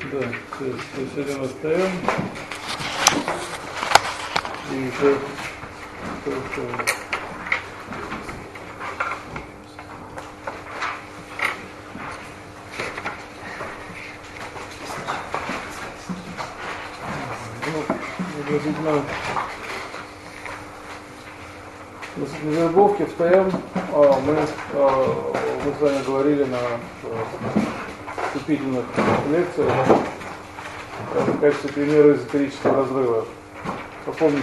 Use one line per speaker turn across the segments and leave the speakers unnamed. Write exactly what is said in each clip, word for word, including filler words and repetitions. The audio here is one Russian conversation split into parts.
Да, сегодня мы встаем. И еще только... Ну, относительно, относительно вербовки встаем. А, мы, а, мы с вами говорили на вступительных лекциях в качестве примера эзотерического разрыва. Попомните,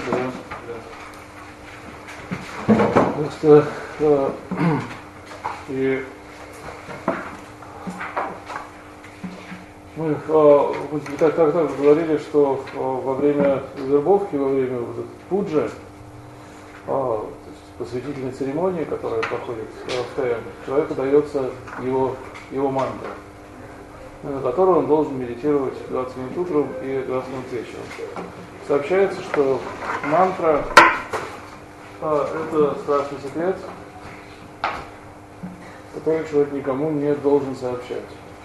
да? Так что э, и мы э, так, так, так говорили, что э, во время вербовки, во время вот, пуджи, э, то есть посвятительной церемонии, которая проходит э, в ТМ, человеку дается его, его мантра, на которую он должен медитировать двадцать минут утром и двадцать минут вечером. Сообщается, что мантра а, это страшный секрет, который человек никому не должен сообщать.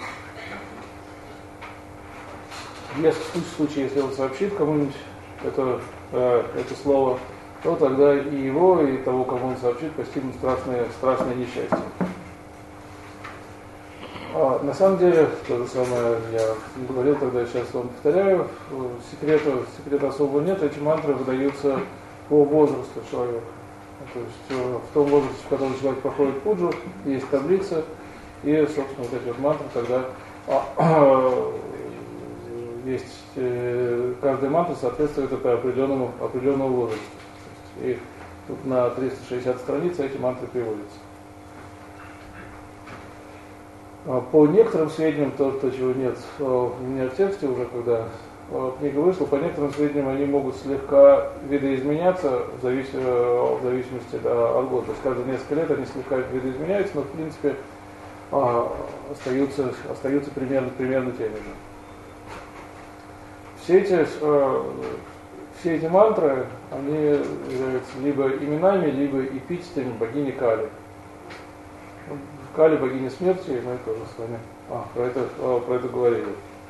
Если в случае, если он сообщит кому-нибудь это, э, это слово, то тогда и его, и того, кому он сообщит, постигнут страшное, страшное несчастье. А, на самом деле, то же самое я говорил тогда, сейчас вам повторяю, секрета, секрета особого нет, эти мантры выдаются по возрасту человека. То есть в том возрасте, в котором человек проходит пуджу, есть таблица, и, собственно, вот эти вот мантры тогда а, а, есть, э, каждая мантра соответствует определенному, определенному возрасту. И тут на триста шестьдесят страниц эти мантры приводятся. По некоторым сведениям, то, то чего нет у меня в тексте уже, когда книга вышла, по некоторым сведениям они могут слегка видоизменяться в, завис... в зависимости да, от года. То есть каждые несколько лет они слегка видоизменяются, но в принципе остаются, остаются примерно, примерно теми же. Все эти, все эти мантры, они являются либо именами, либо эпитетами богини Кали. Кали, богиня смерти, и мы тоже с вами а, про, это, а, про это говорили.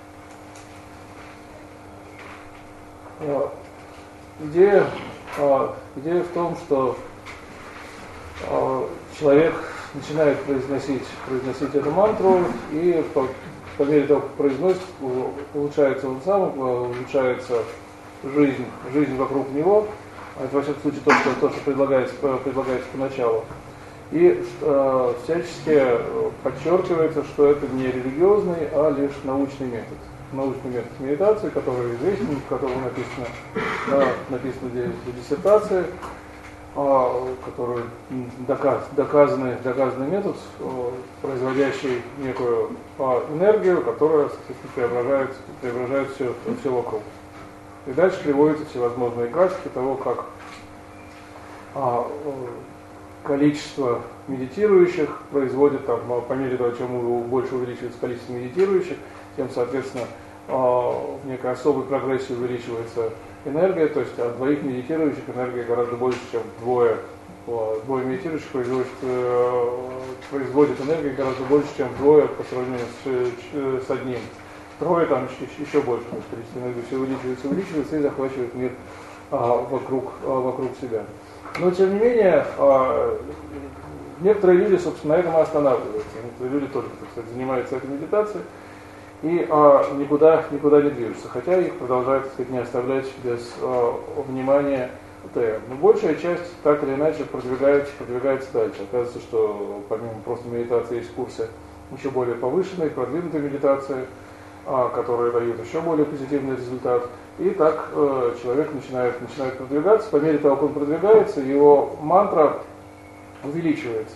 А, идея, а, идея в том, что а, человек начинает произносить, произносить эту мантру, и по, по мере того, как произносит, улучшается он сам, улучшается жизнь, жизнь вокруг него. Это, во всяком случае, то, что, то, что предлагается, предлагается поначалу. И э, всячески подчеркивается, что это не религиозный, а лишь научный метод. Научный метод медитации, который известен, в котором написано, да, написано в диссертации, э, который доказ, доказанный, доказанный метод, э, производящий некую э, энергию, которая, соответственно, преображает, преображает все, все вокруг. И дальше приводятся всевозможные графики того, как э, количество медитирующих производит, там, по мере того, чем больше увеличивается количество медитирующих, тем, соответственно, в некой особой прогрессии увеличивается энергия, то есть от двоих медитирующих энергия гораздо больше, чем двое. Двое медитирующих производит, производит энергию гораздо больше, чем двое по сравнению с, с одним. Трое там еще, еще больше, то есть количество энергии все увеличивается, увеличивается и захватывает мир вокруг, вокруг себя. Но, тем не менее, некоторые люди, собственно, на этом и останавливаются. Некоторые люди тоже, так сказать, занимаются этой медитацией и а, никуда, никуда не движутся, хотя их продолжают, так сказать, не оставлять без а, внимания ТМ. Но большая часть так или иначе продвигается, продвигается дальше. Оказывается, что помимо просто медитации есть курсы еще более повышенной, продвинутой медитации, а, которые дают еще более позитивный результат. И так э, человек начинает, начинает продвигаться. По мере того, как он продвигается, его мантра увеличивается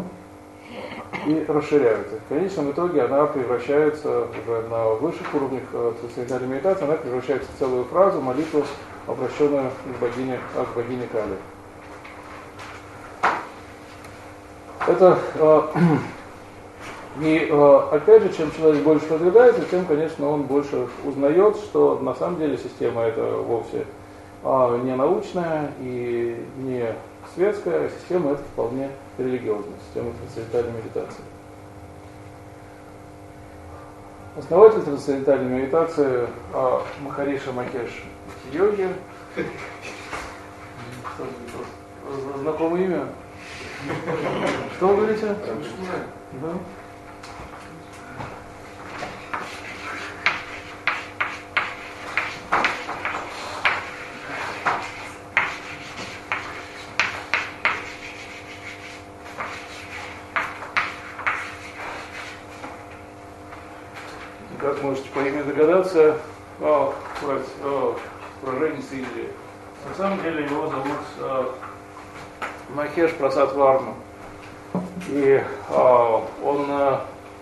и расширяется. В конечном итоге она превращается уже на высших уровнях э, трансцендентальной медитации, она превращается в целую фразу, молитву, обращенную к богине, к богине Кали. Это э, И опять же, чем человек больше продвигается, тем, конечно, он больше узнает, что на самом деле система эта вовсе не научная и не светская, а система это вполне религиозная, система трансцендентальной медитации. основатель трансцендентальной медитации а, Махариша Макеш Йоги. Знакомое имя? Что вы говорите? Да. Как можете по имени догадаться, о, о, уроженец Индии. На самом деле его зовут э, Махеш Прасад Варма. И э, он э,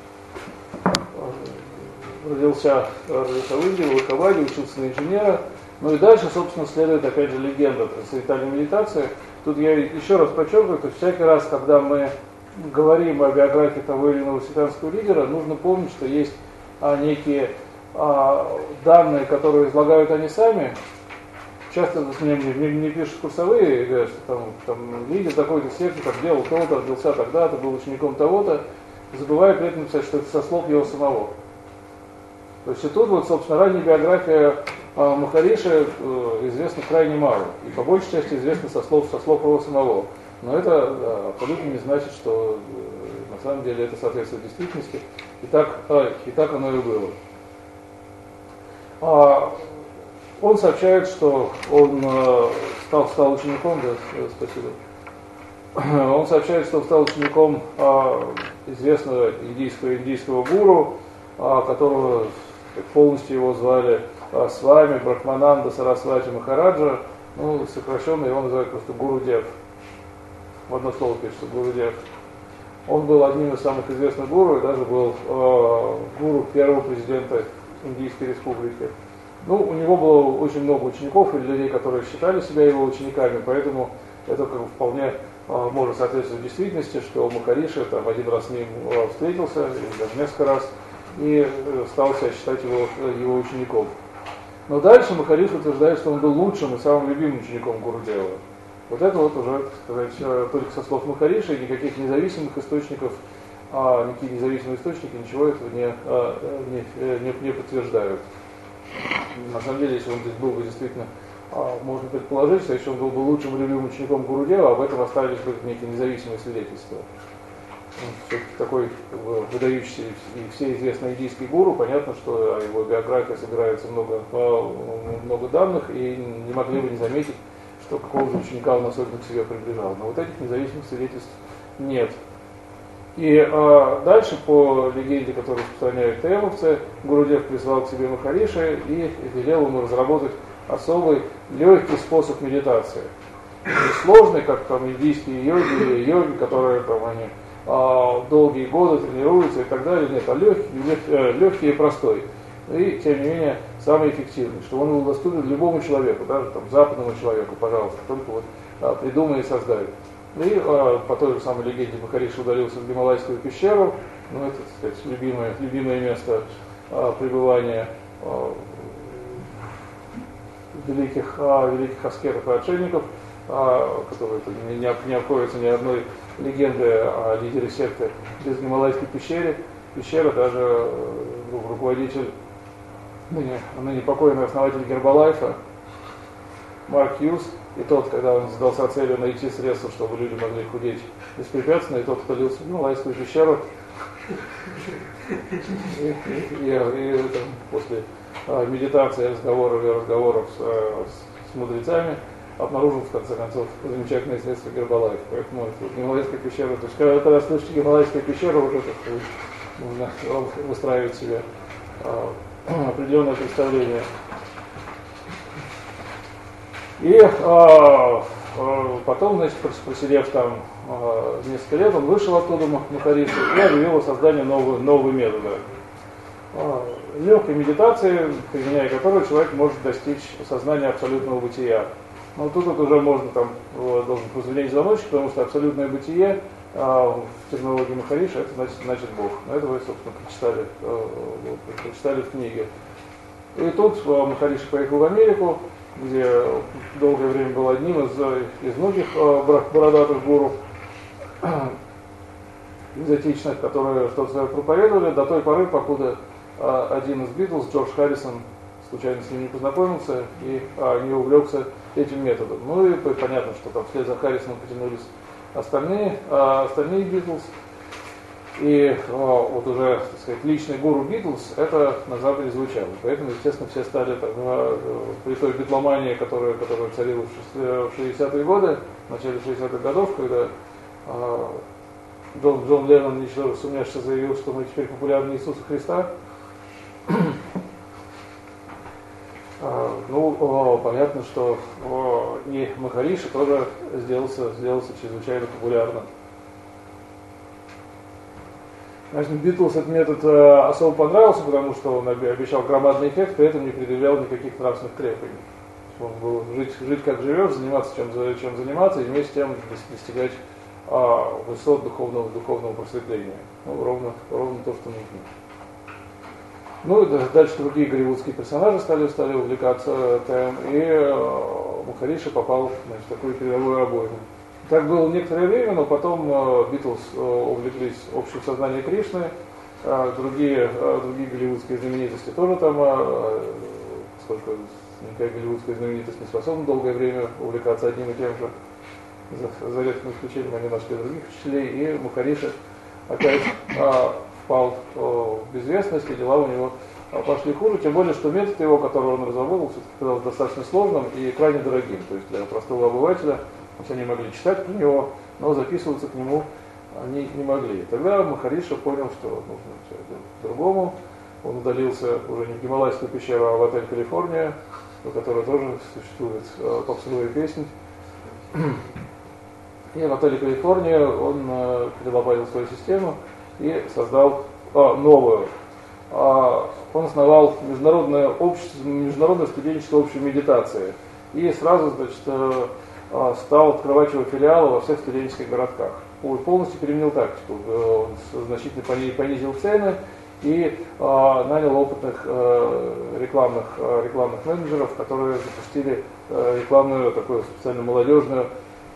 родился, родился в Индии, в Лахаваде, учился на инженера. Ну и дальше, собственно, следует опять же легенда трансцендентальной медитации. Тут я еще раз подчеркиваю, то всякий раз, когда мы говорим о биографии того или иного сектантского лидера, нужно помнить, что есть а, некие а, данные, которые излагают они сами. Часто мне, мне, мне пишут курсовые, и говорят, что там, там лидер такой-то секты, как делал то-то, родился тогда-то, был учеником того-то, забывая при этом написать, что это со слов его самого. То есть и тут вот, собственно, ранняя биография а, Махариши э, известна крайне мало, и по большей части известна со слов, со слов его самого. Но это да, абсолютно не значит, что э, на самом деле это соответствует действительности, и так, а, и так оно и было. А, Он сообщает, что он э, стал, стал учеником, да, спасибо. Он сообщает, что он стал учеником э, известного индийского, индийского гуру, э, которого полностью его звали э, Свами Брахмананда Сарасвати Махараджа, ну, сокращенно его называют просто Гурудев. В одно слово пишется Гурудев. Он был одним из самых известных гуру и даже был э, гуру первого президента Индийской республики. Ну, у него было очень много учеников и людей, которые считали себя его учениками, поэтому это как бы вполне э, может соответствовать действительности, что Махариша там один раз с ним э, встретился, или даже несколько раз, и э, стал себя считать его, его учеником. Но дальше Махариша утверждает, что он был лучшим и самым любимым учеником Гурудева. Вот это вот уже, так сказать, только со слов Махариши, и никаких независимых источников, а, никакие независимые источники ничего этого не, а, не, не, не подтверждают. На самом деле, если он здесь был бы действительно, а, можно предположить, что если он был бы лучшим и любимым учеником Гурудева, об этом остались бы некие независимые свидетельства. Он все-таки такой как бы, выдающийся и все известный индийский гуру, понятно, что о его биографии собирается много, много данных, и не могли бы не заметить, что какого же ученика он особенно к себе приближал. Но вот этих независимых свидетельств нет. И а, дальше, по легенде, которую распространяют таэмовцы, Гурудев призвал к себе Махариши и велел ему разработать особый легкий способ медитации. Не сложный, как там индийские йоги или йоги, которые там они а, долгие годы тренируются и так далее. Нет, а легкий, лег, легкий и простой. И, тем не менее, самый эффективный, что он был доступен любому человеку, даже там, западному человеку, пожалуйста, только вот а, придумай и создай. И а, по той же самой легенде Махариша удалился в Гималайскую пещеру, ну это, так сказать, любимое, любимое место а, пребывания а, великих, а, великих аскетов и отшельников, а, которые не, не, не обходятся ни одной легенды о лидере секты без Гималайской пещеры. Пещера даже ну, руководитель, ныне, ныне покойный основатель Гербалайфа, Марк Хьюз, и тот, когда он задался целью найти средства, чтобы люди могли худеть беспрепятственно, и тот удалился в Гималайскую пещеру. И, и, и, и там, после а, медитации, разговоров и разговоров с, с, с мудрецами обнаружил, в конце концов, замечательное средство Гербалайф. Поэтому это Гималайская пещера. То есть, когда, когда слышите Гималайская пещера, уже так, нужно выстраивать себе а, определенное представление. И а, а, потом, значит, просидев там а, несколько лет, он вышел оттуда, Махариша, и объявил о создании нового, нового метода. А, легкой медитации, применяя которую человек может достичь сознания абсолютного бытия. Но тут вот уже можно там, должен прозвенеть звоночек, потому что абсолютное бытие а, в терминологии Махариша это значит, значит Бог. Но это вы, собственно, прочитали, а, прочитали в книге. И тут а, Махариша поехал в Америку, где долгое время был одним из, из многих а, бородатых гуру экзотичных, которые что-то проповедовали до той поры, покуда один из Битлз, Джордж Харрисон, случайно с ним не познакомился и а, не увлекся этим методом. Ну и понятно, что там вслед за Харрисоном потянулись остальные, а, остальные Битлз. И а, вот уже, так сказать, личный гуру Битлз, это на Западе звучало. Поэтому, естественно, все стали так, а, при той битломании, которая, которая царила в шестидесятые годы, в начале шестидесятых годов, когда а, Джон, Джон Леннон, ничего сумняшися, заявил, что мы теперь популярны Иисуса Христа. а, ну, о, понятно, что о, и Махариши тоже сделался, сделался чрезвычайно популярным. Значит, Битлз этот метод э, особо понравился, потому что он обещал громадный эффект, при этом не предъявлял никаких нравственных требований. Он был жить, жить как живешь, заниматься чем, чем заниматься, и вместе с тем достигать э, высот духовного, духовного просветления. Ну, ровно, ровно то, что нужно. Ну и дальше другие голливудские персонажи стали, стали увлекаться тем, и э, Махариши попал, значит, в такую передовую обойму. Так было некоторое время, но потом Битлз э, э, увлеклись общим сознанием Кришны, э, другие, э, другие голливудские знаменитости тоже там, э, поскольку никакая голливудская знаменитость не способна долгое время увлекаться одним и тем же, за, за редким исключением они нашли других учителей, и Махариши опять э, впал э, в безвестность, и дела у него э, пошли хуже, тем более, что метод его, который он разработал, все-таки казался достаточно сложным и крайне дорогим, то есть для простого обывателя. Они могли читать про него, но записываться к нему они не могли. Тогда Махариша понял, что нужно все это по-другому. Он удалился уже не в Гималайскую пещеру, а в отель Калифорния, у которой тоже существует э, попсовая песня. И в отеле Калифорния он э, перелопатил свою систему и создал э, новую. Э, он основал международное общество, международное студенческое общество медитации. И сразу, значит, э, стал открывать его филиалы во всех студенческих городках. Полностью переменил тактику. Он значительно понизил цены и э, нанял опытных э, рекламных, э, рекламных менеджеров, которые запустили э, рекламную, такую специально молодежную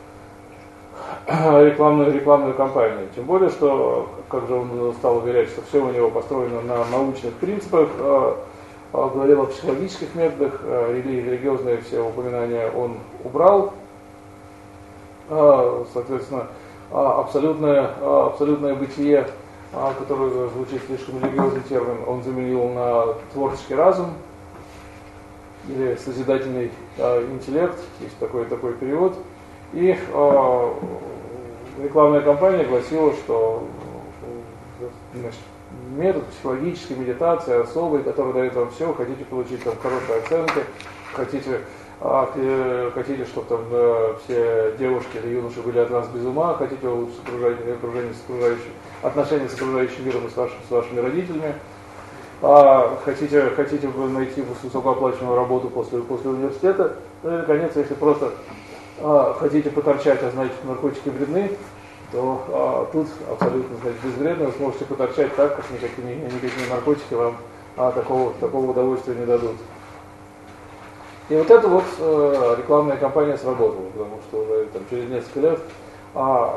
рекламную, рекламную кампанию. Тем более, что, как же он стал уверять, что все у него построено на научных принципах, э, говорил о психологических методах, э, религиозные все упоминания он убрал. Соответственно, абсолютное, абсолютное бытие, которое звучит слишком религиозный термин, он заменил на творческий разум или созидательный интеллект, есть такой, такой перевод. И рекламная кампания гласила, что значит, метод психологической медитации особый, который дает вам все, хотите получить там хорошие оценки, хотите А, хотите, чтобы там да, все девушки или юноши были от вас без ума, хотите улучшить окружение, окружение с окружающим, отношения с окружающим миром и с, вашим, с вашими родителями, а, хотите, хотите найти высокооплачиваемую работу после, после университета, ну и, наконец, если просто а, хотите поторчать, а знаете, наркотики вредны, то а, тут абсолютно, значит, безвредно, вы сможете поторчать так, как никакие, никакие наркотики вам а, такого, такого удовольствия не дадут. И вот эта вот э, рекламная кампания сработала, потому что уже там, через несколько лет а,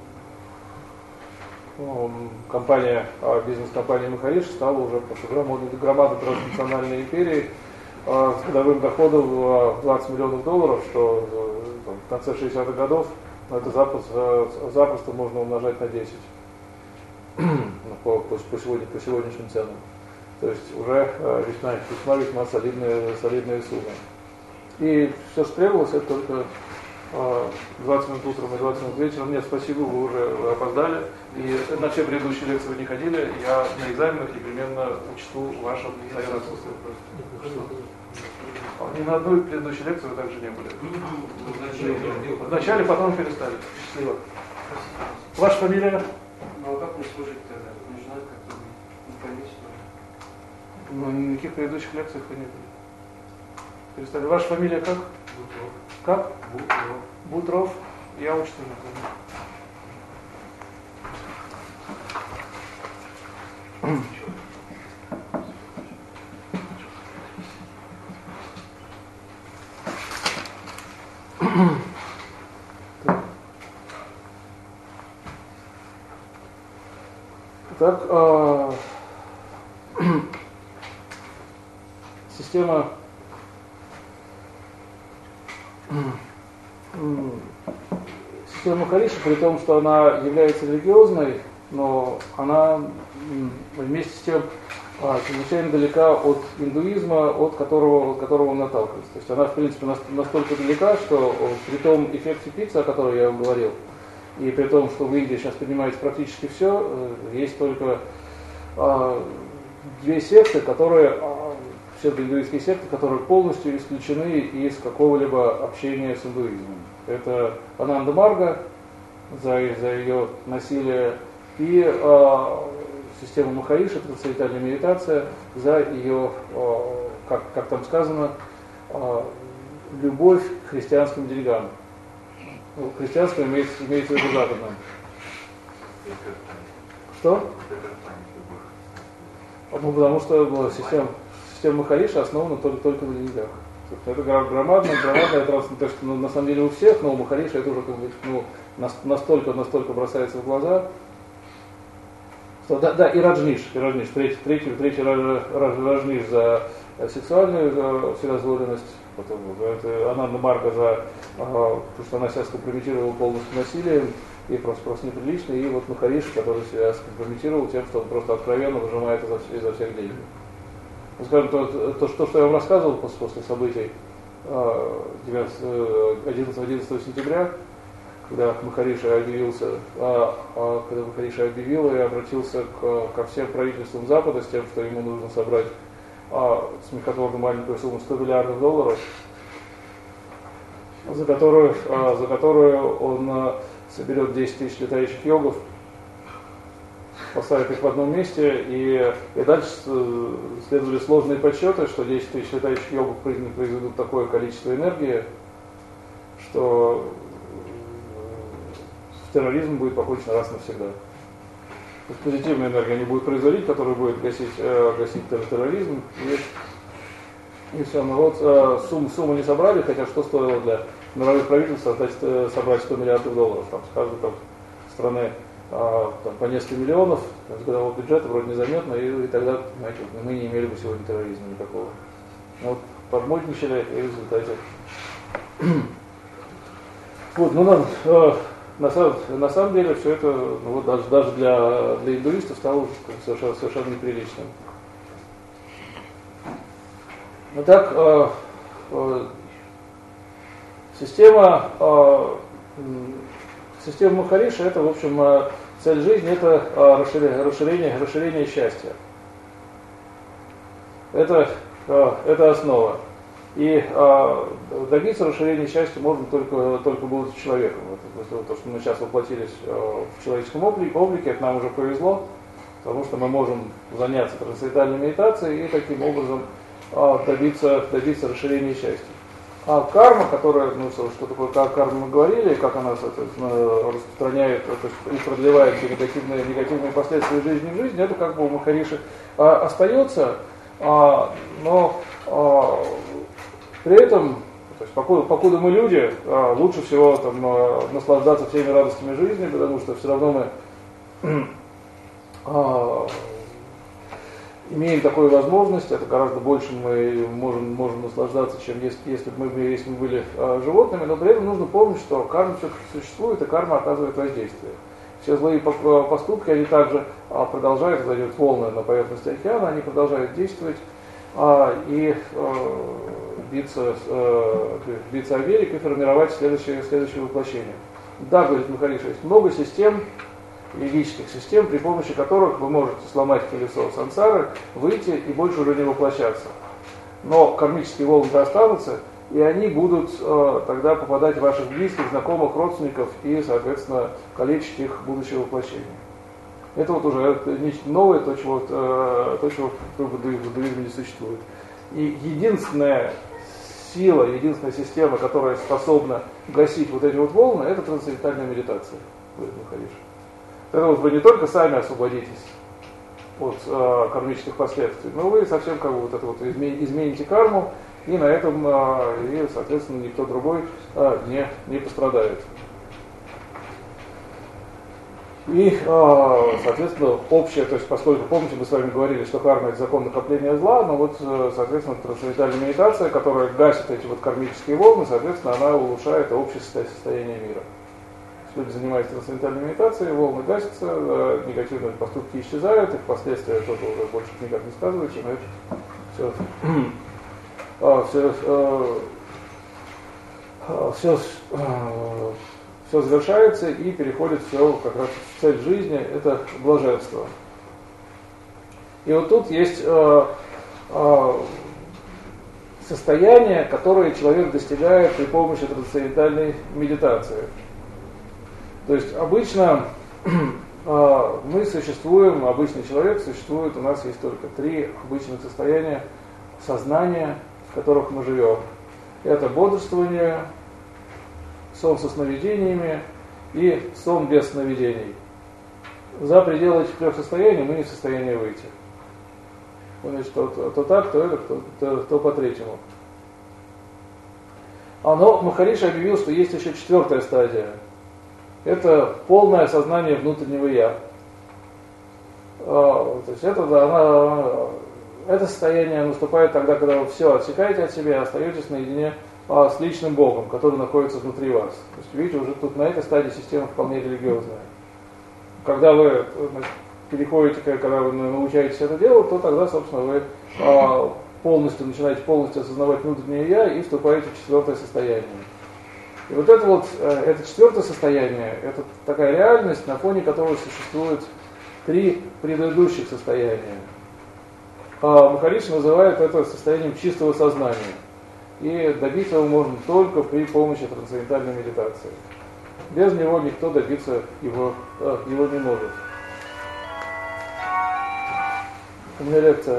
ну, компания, а, бизнес-компания Махариши стала уже громадной, громадной транснациональной империей а, с годовым доходом в двадцать миллионов долларов, что там, в конце шестидесятых годов это запросто, запросто можно умножать на десять по, по, по, сегодня, по сегодняшним ценам. То есть уже э, весьма, весьма, весьма солидные, солидные суммы. И все, что требовалось, это только э, двадцать минут утром и двадцать минут вечером. Нет, спасибо, вы уже вы опоздали. И на все предыдущие лекции вы не ходили. Я на экзаменах непременно учту ваше постоянное отсутствие. Ни на одной предыдущей лекции вы также не были. Вначале, потом перестали. Счастливо. Ваша фамилия?
Ну а как мне служить тогда? Мне же надо как-то не поймить, что ли.
Ну, ни на никаких предыдущих лекциях вы не были. Перестали. Ваша фамилия как?
Бутров.
Как?
Бутров.
Бутров. Я учту не Так, э, система система Махариши, при том, что она является религиозной, но она вместе с тем чрезвычайно далека от индуизма, от которого, от которого он наталкивается. То есть она, в принципе, настолько далека, что при том эффекте пиццы, о котором я вам говорил, и при том, что в Индии сейчас принимается практически все, есть только а, две секты, которые, а, все индуистские секты, которые полностью исключены из какого-либо общения с индуизмом. Это Ананда Марга за, за ее насилие и а, система Махариши, трансцендентальная медитация, за ее, а, как, как там сказано, а, любовь к христианским деньгам. Ну, христианство имеется, имеется в виду западным. Что? Ну, потому что система, система Махариши основана только, только на деньгах. Это громадная, громадная трансцендентальная, то есть ну, на самом деле у всех, но у Махариши это уже как бы, ну, настолько, настолько бросается в глаза. Что, да, да, и Раджниш, и Раджниш, третий, третий, третий Раджниш за сексуальную вседозволенность. Потом, это Ананда Марга за то, что она себя скомпрометировала полностью насилием и просто, просто неприлично, и вот Махариши, который себя скомпрометировал тем, что он просто откровенно выжимает изо, изо всех денег. Ну, скажем, то, то, то, что я вам рассказывал после, после событий одиннадцатого сентября, когда Махариши объявился, а, а, когда Махариши объявил и обратился к, ко всем правительствам Запада с тем, что ему нужно собрать а, смехотворно маленькую сумму сто миллиардов долларов, за которую, а, за которую он а, соберет десять тысяч летающих йогов, поставит их в одном месте, и, и дальше следовали сложные подсчеты, что десять тысяч летающих йогов произведут такое количество энергии, что терроризм будет покончен раз навсегда. То есть позитивная энергия они будут производить, которая будет гасить, э, гасить терроризм. И, и все. Но вот э, сумму, сумму не собрали, хотя что стоило для мировых правительств создать, э, собрать сто миллиардов долларов. Там с каждой там, страны э, там, по несколько миллионов, с годового бюджета вроде незаметно, и, и тогда, знаете, мы не имели бы сегодня терроризма никакого. Вот подмольничали, и в результате. Вот, ну нам. Э, На самом, на самом деле все это ну, вот даже, даже для, для индуистов стало совершенно, совершенно неприличным. Ну так, э, э, система, э, система Махариши, это, в общем, э, цель жизни, это э, расширение, расширение, расширение счастья. Это, э, это основа. И э, добиться расширения счастья можно только, только будучи человеком. Вот, то, что мы сейчас воплотились э, в человеческом облике, облике, это нам уже повезло, потому что мы можем заняться трансцендентальной медитацией и таким образом э, добиться, добиться расширения счастья. А карма, которая, ну что такое карма мы говорили, как она, соответственно, распространяет, то есть и продлевает все негативные, негативные последствия жизни в жизни, это как бы у Махариши э, остается, э, но э, при этом, то есть, покуда, покуда мы люди, лучше всего там, наслаждаться всеми радостями жизни, потому что все равно мы а, имеем такую возможность, это гораздо больше мы можем, можем наслаждаться, чем если, если, бы мы, если мы были а, животными, но при этом нужно помнить, что карма все-таки существует, и карма оказывает воздействие. Все злые поступки, они также а, продолжают, зайдет волны на поверхности океана, они продолжают действовать, а, и а, биться, э, биться о берег и формировать следующее, следующее воплощение. Да, говорит Махариши, есть много систем, йогических систем, при помощи которых вы можете сломать колесо сансары, выйти и больше уже не воплощаться. Но кармические волны останутся, и они будут э, тогда попадать в ваших близких, знакомых, родственников и, соответственно, калечить их будущее воплощение. Это вот уже нечто новое, то, чего, э, то, чего в буддизме не существует. И единственная сила, единственная система, которая способна гасить вот эти вот волны, это трансцендентальная медитация, говорит Махариши. Тогда вот вы не только сами освободитесь от э, кармических последствий, но вы совсем как бы вот это вот измените карму, и на этом, э, и, соответственно, никто другой э, не, не пострадает. И, соответственно, общее, то есть, поскольку, помните, мы с вами говорили, что карма – это закон накопления зла, но вот, соответственно, трансцендентальная медитация, которая гасит эти вот кармические волны, соответственно, она улучшает общее состояние мира. Люди занимаются трансцендентальной медитацией, волны гасятся, негативные поступки исчезают, их последствия что-то уже больше никак не сказывается, но это все, все, все, все завершается и переходит все как раз в цель жизни, это блаженство. И вот тут есть э, э, состояние, которое человек достигает при помощи трансцендентальной медитации. То есть обычно э, мы существуем, обычный человек существует, у нас есть только три обычных состояния сознания, в которых мы живем. Это бодрствование, сон со сновидениями и сон без сновидений. За пределы этих трех состояний мы не в состоянии выйти. Значит, то, то, то так, то это, то, то, то по третьему. А, но Махариши объявил, что есть еще четвертая стадия. Это полное осознание внутреннего «я». А, то есть это, да, она, это состояние наступает тогда, когда вы все отсекаете от себя, остаетесь наедине а, с личным Богом, который находится внутри вас. То есть, видите, уже тут на этой стадии система вполне религиозная. Когда вы, значит, переходите, когда вы научаетесь это делать, то тогда, собственно, вы а, полностью начинаете полностью осознавать внутреннее «я» и вступаете в четвертое состояние. И вот это вот, это четвертое состояние, это такая реальность, на фоне которой существует три предыдущих состояния. А Махариши называет это состоянием чистого сознания. И добиться его можно только при помощи трансцендентальной медитации. Без него никто добиться его, его не может. У меня лекция.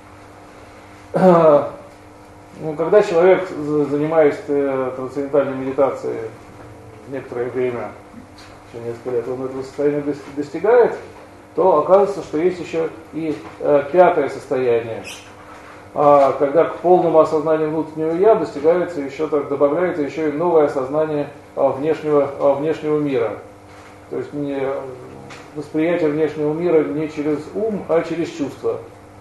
Ну, когда человек, занимается трансцендентальной медитацией некоторое время, еще несколько лет, он этого состояния достигает, то оказывается, что есть еще и э, пятое состояние. А, когда к полному осознанию внутреннего «я» достигается еще, так, добавляется еще и новое осознание а, внешнего, а, внешнего мира. То есть не, восприятие внешнего мира не через ум, а через чувства.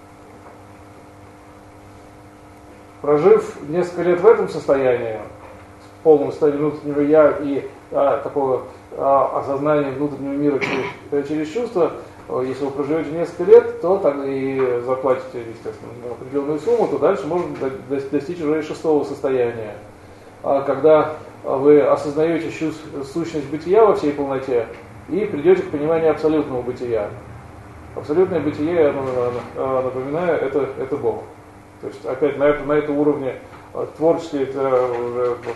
Прожив несколько лет в этом состоянии, в полном состоянии внутреннего «я» и а, такого а, осознания внутреннего мира через, через чувства, если вы проживете несколько лет, то так и заплатите, естественно, определенную сумму, то дальше можно достичь уже и шестого состояния. А когда вы осознаете сущность бытия во всей полноте и придете к пониманию абсолютного бытия. Абсолютное бытие, напоминаю, это, это Бог. То есть опять на, это, на этом уровне творческий, это уже вот,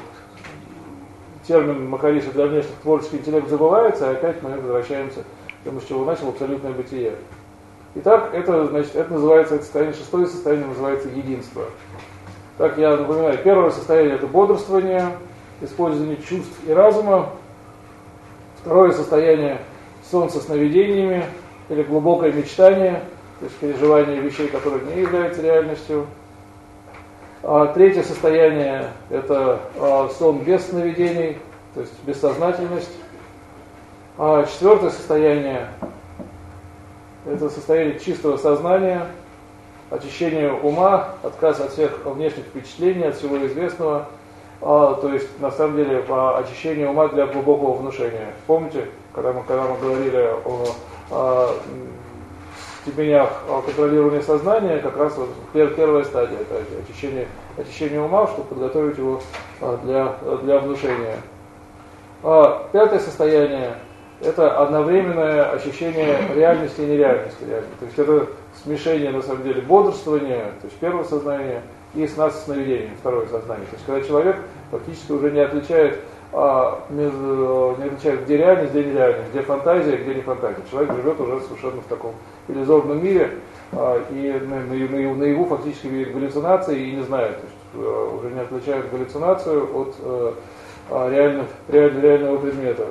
термин Махариши для внешних творческий интеллект забывается, и опять мы возвращаемся к тому, с чего начал абсолютное бытие. Итак, это, значит, это называется, это состояние, шестое состояние называется единство. Так, я напоминаю, первое состояние это бодрствование, использование чувств и разума. Второе состояние сон со сновидениями или глубокое мечтание, то есть переживание вещей, которые не являются реальностью. А третье состояние это а, сон без сновидений, то есть бессознательность. А четвертое состояние это состояние чистого сознания, очищение ума, отказ от всех внешних впечатлений, от всего известного, а, то есть на самом деле очищение ума для глубокого внушения. Помните, когда мы, когда мы говорили о, о степенях контролирования сознания, как раз вот первая стадия, это очищение, очищение ума, чтобы подготовить его для, для внушения. А пятое состояние это одновременное ощущение реальности и нереальности. То есть это смешение, на самом деле, бодрствования, то есть первое сознание, и сна со сновидением, второе сознание. То есть когда человек фактически уже не отличает, а, не отличает, где реальность, где нереальность, где фантазия, где не фантазия. Человек живет уже совершенно в таком иллюзорном мире, а, и наяву фактически видит галлюцинации и не знает. То есть а, уже не отличает галлюцинацию от а, реальных, реаль, реального предмета.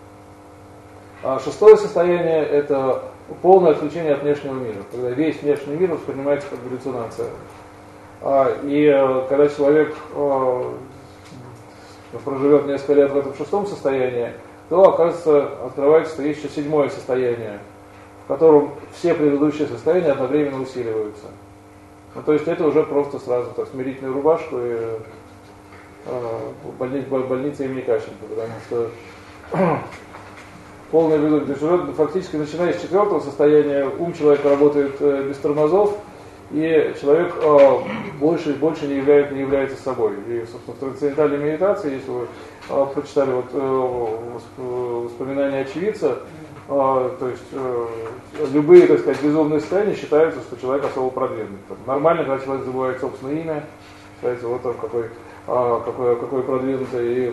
А шестое состояние это полное отключение от внешнего мира, когда весь внешний мир воспринимается как галлюцинация. А, и а, когда человек а, проживет несколько лет в этом шестом состоянии, то, оказывается, открывается, что есть еще седьмое состояние, в котором все предыдущие состояния одновременно усиливаются. Ну, то есть это уже просто сразу так, смирительную рубашку и э, больница, больница имени Кащенко, потому что полное безумие. То есть уже фактически начиная с четвертого состояния ум человека работает э, без тормозов, и человек э, больше и больше не, являет, не является собой. И, собственно, в трансцендентальной медитации, если вы э, прочитали вот, э, воспоминания очевидца, э, то есть э, любые, так сказать, безумные состояния считаются, что человек особо продвинут. Нормально, когда человек забывает собственное имя, считается, вот он какой, э, какой, какой продвинутый. И,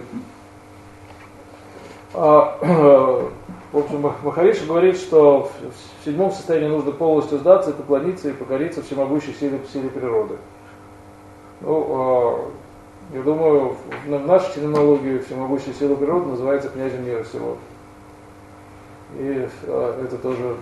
э, в общем, Махариши говорит, что в седьмом состоянии нужно полностью сдаться и поклониться и покориться всемогущей силе, силе природы. Ну, э, я думаю, в нашей терминологии всемогущая сила природы называется князем мира всего. И э, это тоже,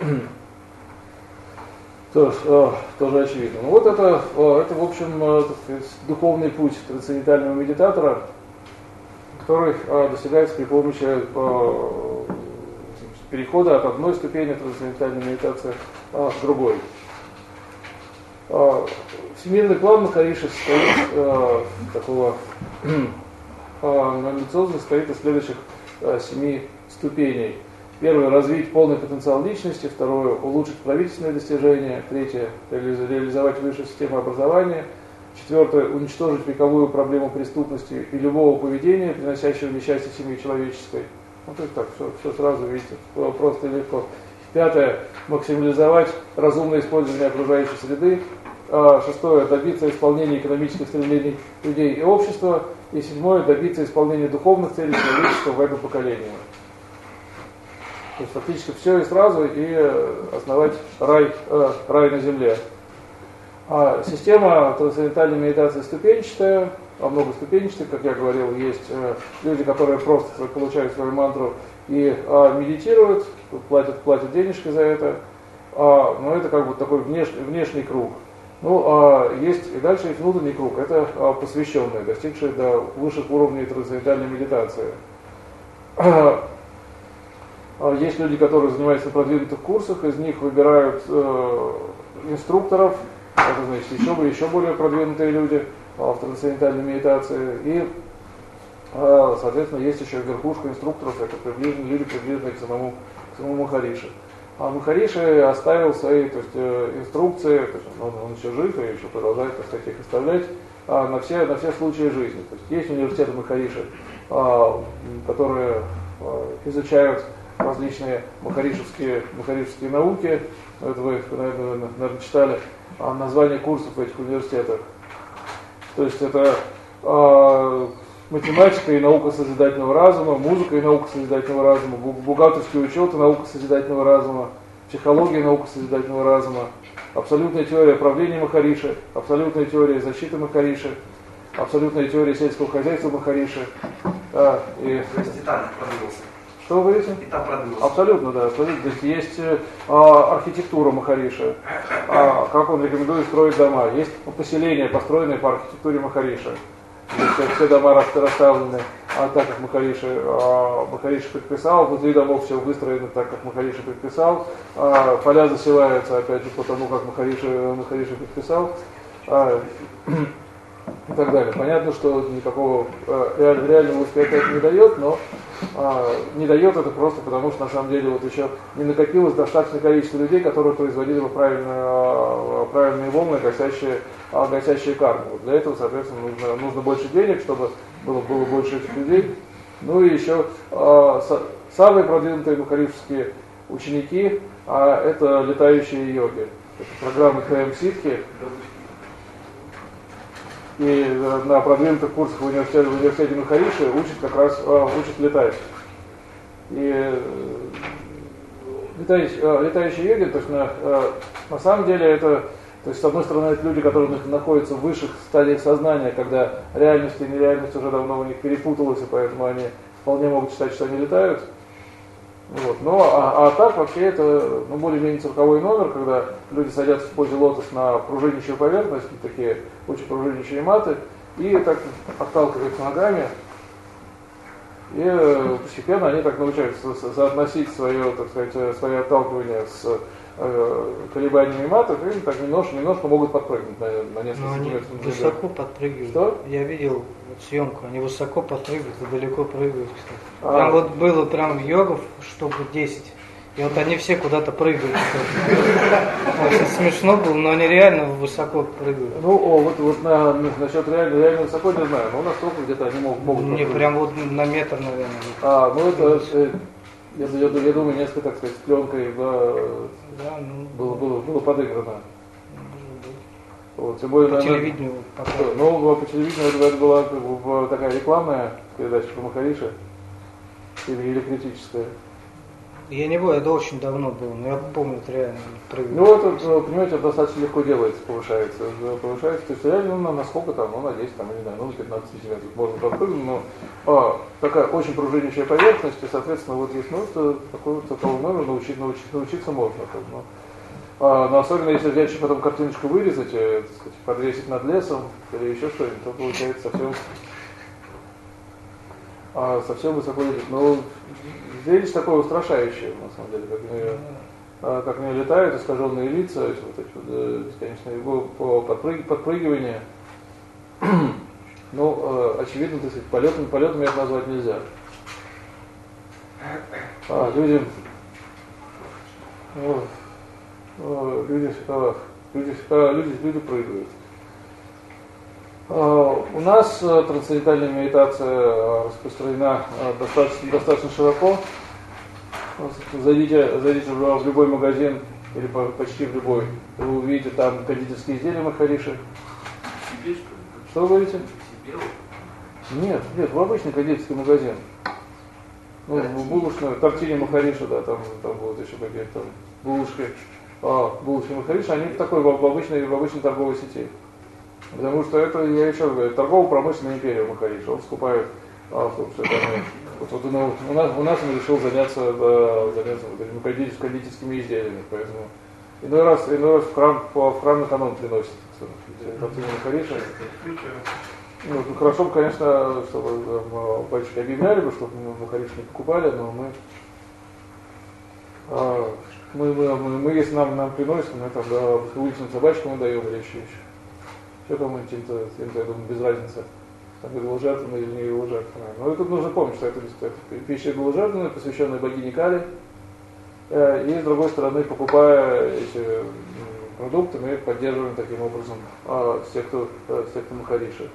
тоже, э, тоже очевидно. Ну вот это, э, это в общем, э, так сказать, духовный путь трансцендентального медитатора, который э, достигается при помощи э, перехода от одной ступени трансцендентальной медитации а, к другой. А, всемирный план Махариши состоит а, такого а, амбициозно состоит из следующих а, семи ступеней. Первое — развить полный потенциал личности. Второе — улучшить правительственные достижения. Третье — реализовать высшую систему образования. Четвертое — уничтожить вековую проблему преступности и любого поведения, приносящего несчастье семье человеческой. Ну, то есть так, все, все сразу, видите, просто и легко. Пятое — максимализовать разумное использование окружающей среды. А, шестое — добиться исполнения экономических стремлений людей и общества. И седьмое — добиться исполнения духовных целей человечества в этом поколении. То есть фактически все и сразу, и основать рай, э, рай на земле. А система трансцендентальной медитации ступенчатая, а многоступенчатая, как я говорил, есть э, люди, которые просто получают свою мантру и э, медитируют, платят, платят денежки за это, а, но это как бы такой внешний, внешний круг. Ну, а есть и дальше есть внутренний круг, это а, посвященные, достигшие до высших уровней трансцендентальной медитации. Есть люди, которые занимаются на продвинутых курсах, из них выбирают э, инструкторов, это значит еще, еще более продвинутые люди в трансцендентальной медитации. И, соответственно, есть еще верхушка инструкторов, это приближенные люди, приближенные к самому, к самому Махариши. А Махариши оставил свои, то есть, инструкции, то есть он, он еще жив и еще продолжает, так сказать, их оставлять а, на, все, на все случаи жизни. То есть есть университеты Махариши, а, которые а, изучают различные махаришевские, махаришевские науки. Это вы, наверное, наверное читали а, название курсов в этих университетах. То есть это э, математика и наука созидательного разума, музыка и наука созидательного разума, бухгалтерский учет и наука созидательного разума, психология и наука созидательного разума, абсолютная теория правления Махариши, абсолютная теория защиты Махариши, абсолютная теория сельского хозяйства Махариши. А, и...
То есть и там продвинулся.
Что вы говорите?
И там продвинулся.
Абсолютно, да. Абсолютно. То есть есть а, архитектура Махариши, а, как он рекомендует строить дома. Есть поселения, построенные по архитектуре Махариши. Все, все дома расставлены а, так, как Махариши, а, Махариши предписал. Внутри домов все выстроено так, как Махариши предписал. А, поля засеваются, опять же, по тому, как Махариши, Махариши предписал. А, и так далее. Понятно, что никакого э, реального успеха это не дает, но э, не дает это просто потому, что на самом деле вот еще не накопилось достаточное количество людей, которые производили бы правильные, э, правильные волны, гасящие, э, гасящие карму. Вот для этого, соответственно, нужно, нужно больше денег, чтобы было, было больше этих людей. Ну и еще э, с, самые продвинутые махаришевские ученики э, это летающие йоги. Это программы КМ-ситхи. И на продвинутых курсах в университете, в университете Махариши учат как раз э, учат летать. И э, летающие, э, летающие йоги, то есть на, э, на самом деле это, то есть с одной стороны это люди, которые находятся в высших стадиях сознания, когда реальность и нереальность уже давно у них перепуталась, и поэтому они вполне могут считать, что они летают. Вот. Ну, а, а так вообще это ну, более-менее цирковой номер, когда люди садятся в позе лотос на пружинищую поверхность, такие очень пружинищие маты, и так отталкиваются ногами, И э, постепенно они так научаются со- соотносить свое, так сказать, свое отталкивание с э, колебаниями матов, и так немножко, немножко могут подпрыгнуть на, на несколько
Но они
сантиметров.
высоко подпрыгивают.
Что?
Я видел вот съемку, они высоко подпрыгивают и далеко прыгают, кстати.
А.
Прям вот было прям йогов штук десять. И вот они все куда-то прыгают. Очень смешно было, но они реально высоко прыгают.
Ну, о, вот, вот на, насчет реально, реально высоко не знаю, но настолько где-то они могут, могут
Не,
подпрыгнуть.
прям вот на метр, наверное.
А, ну это, э, я, я, я думаю, несколько, так сказать, с пленкой да,
Да, ну,
было, было, было подыграно.
может быть.
Вот, тем более,
По
наверное,
телевидению показывают.
ну, по телевидению это, это была как бы, такая рекламная передача про Махариша или, или критическая.
Я не был, это очень давно было, но я помню, это реально прыгают.
Ну, это, понимаете, это достаточно легко делается, повышается. Повышается, то есть реально ну, на сколько там, ну, на десять, там, не знаю, ну, на пятнадцать сантиметров можно подпрыгнуть, но а, такая очень пружинищая поверхность, и, соответственно, вот есть ну, такой вот такого номера научить, научить, научиться можно. Как, ну. а, но особенно если взять еще потом картиночку вырезать, и, так сказать, подвесить над лесом или еще что-нибудь, то получается совсем, а, совсем высоко летит. Но зрелище такое устрашающее, на самом деле, как они, а, как они летают, искаженные лица, вот эти вот, э, бесконечные его по- подпрыг- подпрыгивания. Ну, э, очевидно, так сказать, полетами, полетами это назвать нельзя. А, люди, ну, э, люди, э, люди, э, люди, люди прыгают. Э, у нас э, трансцендентальная медитация э, распространена э, достаточно, достаточно широко. Зайдите, зайдите в любой магазин или по- почти в любой, вы увидите там кондитерские изделия Махариши.
Себе, что ли?
Что вы говорите?
Себе?
Нет, нет, в обычный кондитерский магазин. Ну, в булочную, тортилья Махариша, да, там, там будут еще какие-то там булочки. А, булочки Махариша, они в такой, в обычной, в обычной торговой сети. Потому что это, я еще говорю, торгово-промышленная империя Махариша. Он скупает, а, в том, что это, вот, вот, ну, у, нас, у нас он решил заняться, да, заняться вот этими кондитер- кондитерскими изделиями, поэтому иной раз, иной раз в храм, по, в храм на канон приносит тортилья Махариша. Ну, ну, хорошо бы, конечно, чтобы э, батюшки объявляли бы, чтобы Махариш не покупали, но мы, а, мы, мы, мы, мы, если нам, нам приносят, мы там да, уличным собачкам даем или еще еще. Все кому-нибудь им-то, им-то, я думаю, без разницы, там идоложертвенное или не идоложертвенное. Но тут нужно помнить, что это, это пища идоложертвенная, посвященная богине Кали. Э, и с другой стороны, покупая эти м, продукты, мы поддерживаем таким образом а, секту, а, секту Махариша.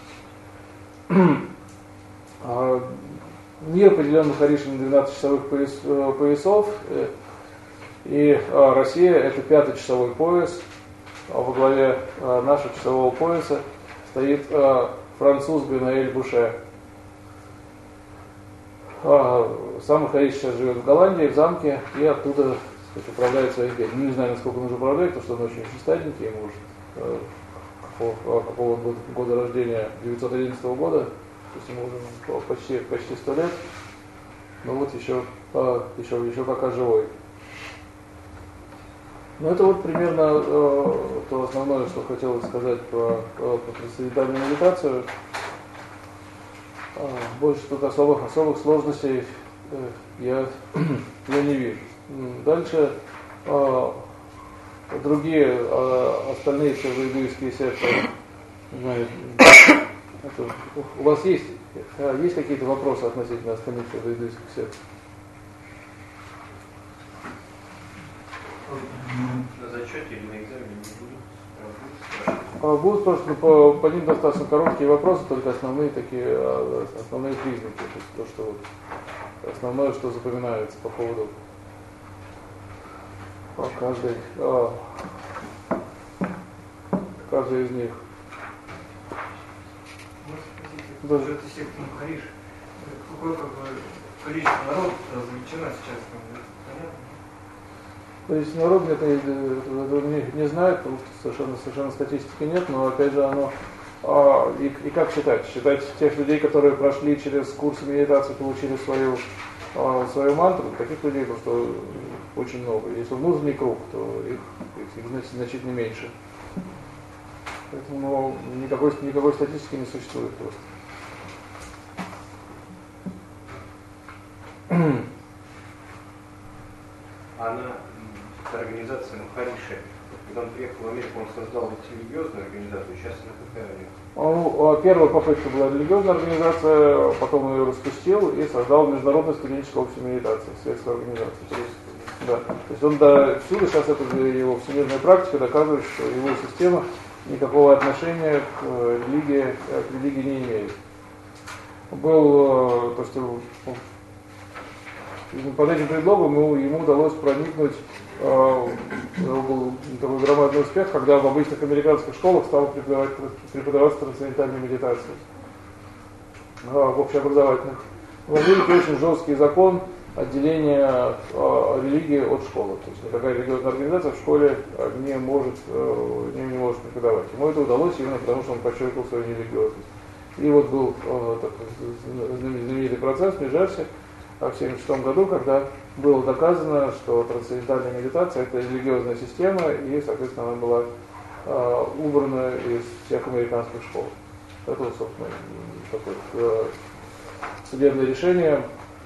Мир поделен Махаришем на двенадцать часовых пояс, поясов, и Россия это пятый часовой пояс. Во главе нашего часового пояса стоит француз Бенаэль Буше. Сам Махариш сейчас живет в Голландии, в замке, и оттуда, сказать, управляет своим делом. Не знаю, насколько он уже управляет, потому что он очень очень старенький, ему уже какого, какого года, года рождения, девятьсот одиннадцатого года, то есть ему уже почти, почти сто лет, но вот еще, еще, еще пока живой. Ну это вот примерно э, то основное, что хотел сказать про, про трансцендентальную медитацию. Э, больше тут особых, особых сложностей э, я, я не вижу. Дальше э, другие, э, остальные все индуистские секты, не знаю, это, у вас есть, есть какие-то вопросы относительно остальных индуистских сект?
На зачете или на экзамене не будут?
Будут просто по, по ним достаточно короткие вопросы, только основные такие, основные признаки, то есть то, что вот, основное, что запоминается по поводу по каждой, а, каждой из них.
Можно спросить,
Да.
что это секта Махариш? Какое как бы количество народа завлечено сейчас? Понятно?
То есть народ это, это, это не, не знает, потому что совершенно, совершенно статистики нет, но опять же оно, а, и, и как считать? Считать тех людей, которые прошли через курсы медитации, получили свою, а, свою мантру, таких людей просто очень много. Если внутренний круг, то их, их, их значит, значительно меньше. Поэтому никакой, никакой статистики не существует просто.
Она, эта организация Махариши, когда он приехал в Америку, он создал религиозную организацию, сейчас она какая у него?
Он, первая попытка была религиозная организация, потом он ее распустил и создал Международное студенческое общество медитации, светскую организацию. Да. То есть он до всюду, сейчас это его всемирная практика доказывает, что его система никакого отношения к религии, к религии не имеет. Был, то, что под этим предлогом ему, ему удалось проникнуть, э, был такой громадный успех, когда в обычных американских школах стал преподавать, преподаваться трансцендентальной медитации, э, в общеобразовательных. В Америке очень жесткий закон отделения э, религии от школы. То есть никакая религиозная организация в школе не может, э, не, не может преподавать. Ему это удалось именно потому, что он подчеркнул свою нерелигиозность. И вот был э, такой знаменитый процесс в Нью-Джерси в тысяча девятьсот семьдесят шестом году, когда было доказано, что трансцендентальная медитация – это религиозная система, и, соответственно, она была э, убрана из всех американских школ. Это, собственно, такое э, судебное решение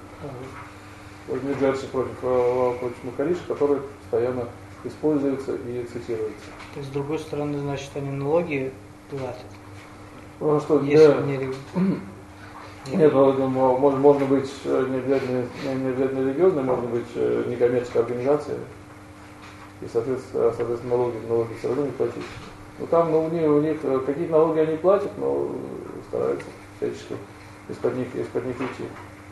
в Нью-Джерси против, э, против Махариши, которое постоянно используется и цитируется.
То есть, с другой стороны, значит, они налоги платят.
Ну, что,
если
да.
не
Нет, можно, можно быть не обязательно, не обязательно религиозной, можно быть некоммерческой организацией. И, соответственно, соответственно налоги, налоги все равно не платить. Ну там, ну, у них, у них какие-то налоги они платят, но стараются всячески из-под них, из-под них уйти.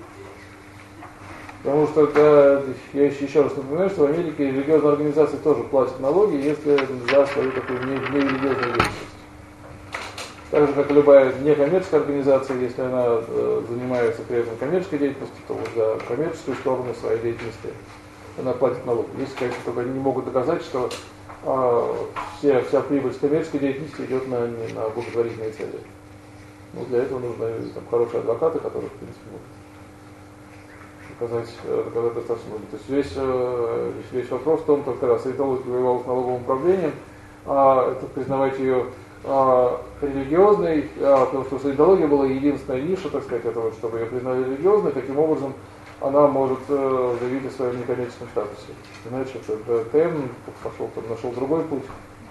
Потому что это, я еще, еще раз напоминаю, что в Америке религиозные организации тоже платят налоги, если за свою такую нерелигиозную деятельность. Так же, как и любая некоммерческая организация, если она э, занимается при этом коммерческой деятельностью, то вот за коммерческую сторону своей деятельности она платит налоги. Если, конечно, только они не могут доказать, что э, вся, вся прибыль с коммерческой деятельности идет на, не на благотворительные цели. Но для этого нужны там, хорошие адвокаты, которые, в принципе, могут доказать, доказать достаточно много. То есть весь, э, весь вопрос в том, что как раз Саентология воевала с налоговым управлением, а это признавать ее А, религиозной, а, потому что саентология была единственная ниша, так сказать, этого, чтобы ее признали религиозной, таким образом она может э, заявить о своем некоммерческом статусе. Иначе это ТМ пошел, там, нашел другой путь.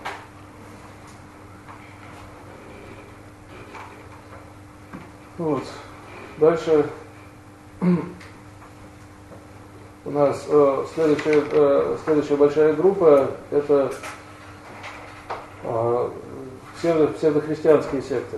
Вот. Дальше у нас э, следующая, э, следующая большая группа — это э, Псевдо, псевдохристианские секты.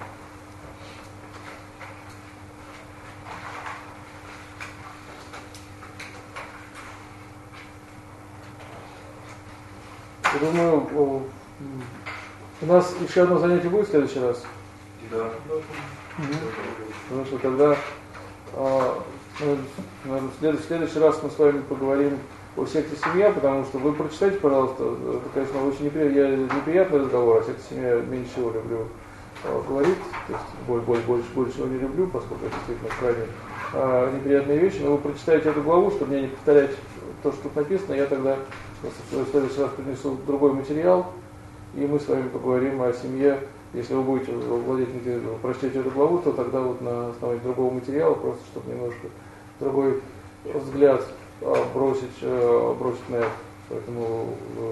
Я думаю, у нас еще одно занятие будет в следующий раз?
Да.
Угу. Потому что тогда а, наверное, в следующий раз мы с вами поговорим о секте «Семья», потому что вы прочитайте, пожалуйста, это, конечно, очень неприятный, неприятный разговор, о секте «Семья» меньше всего люблю э, говорить, то есть больше, больше, больше, больше его не люблю, поскольку это действительно крайне э, неприятные вещи, но вы прочитаете эту главу, чтобы мне не повторять то, что тут написано, я тогда в следующий раз принесу другой материал, и мы с вами поговорим о семье. Если вы будете владеть, прочтете эту главу, то тогда вот на основании другого материала, просто чтобы немножко другой взгляд бросить, бросить на это. Поэтому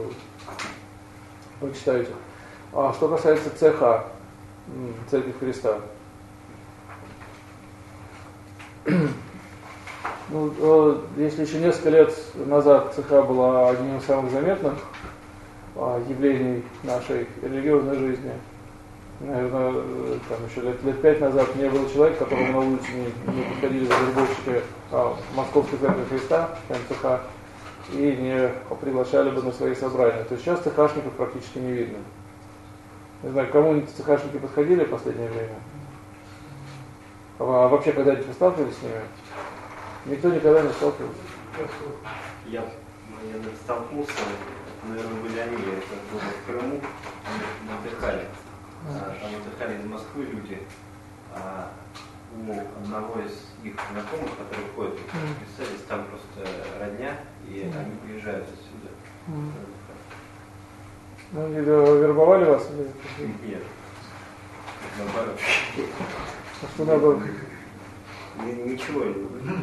вы читаете. А что касается ЦХ, Церковь Христа. Ну, если еще несколько лет назад ЦХ была одним из самых заметных явлений нашей религиозной жизни, наверное, там еще лет, лет пять назад не было человека, которому на улице не, не подходили завербовщики а, Московской Церкви Христа, МЦХ, и не приглашали бы на свои собрания. То есть сейчас ЦХшников практически не видно. Не знаю, кому-нибудь ЦХшники подходили в последнее время? А вообще когда-нибудь вы сталкивались с ними? Никто никогда не сталкивался.
Я, я столкнулся, наверное, были они, это было в Крыму, они отдыхали. Там отдыхали из Москвы люди, а у одного из их знакомых, которые ходят, писались, там просто родня, и они приезжают отсюда.
Mm. Ну, они вербовали вас?
Нет, наоборот.
А что надо?
ничего не будет.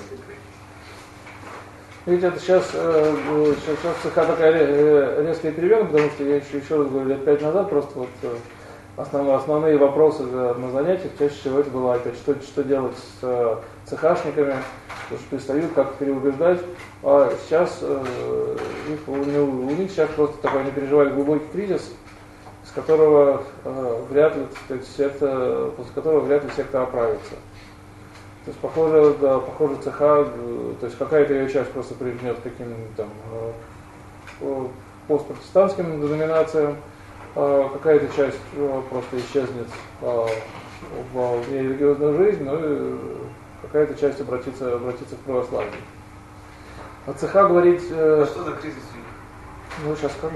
Видите, это сейчас, э, сейчас, сейчас цеха такая э, резкая перемена, потому что я еще, еще раз говорю, лет пять назад просто вот э, основные, основные вопросы на занятиях, чаще всего это было опять, что, что делать с э, цехашниками, потому что перестают как переубеждать. А сейчас э, их, у, у них сейчас просто такой, они переживали глубокий кризис, с которого э, вряд ли, так сказать, секта, после которого вряд ли секта оправится. То есть, похоже, да, похоже, цеха, то есть какая-то ее часть просто прижмет к каким-нибудь там э, постпротестантским деноминациям, э, какая-то часть э, просто исчезнет э, в нерелигиозную жизнь, ну и какая-то часть обратится, обратится в православие. А цеха говорит... Э,
а что за кризис?
Ну, сейчас скажу.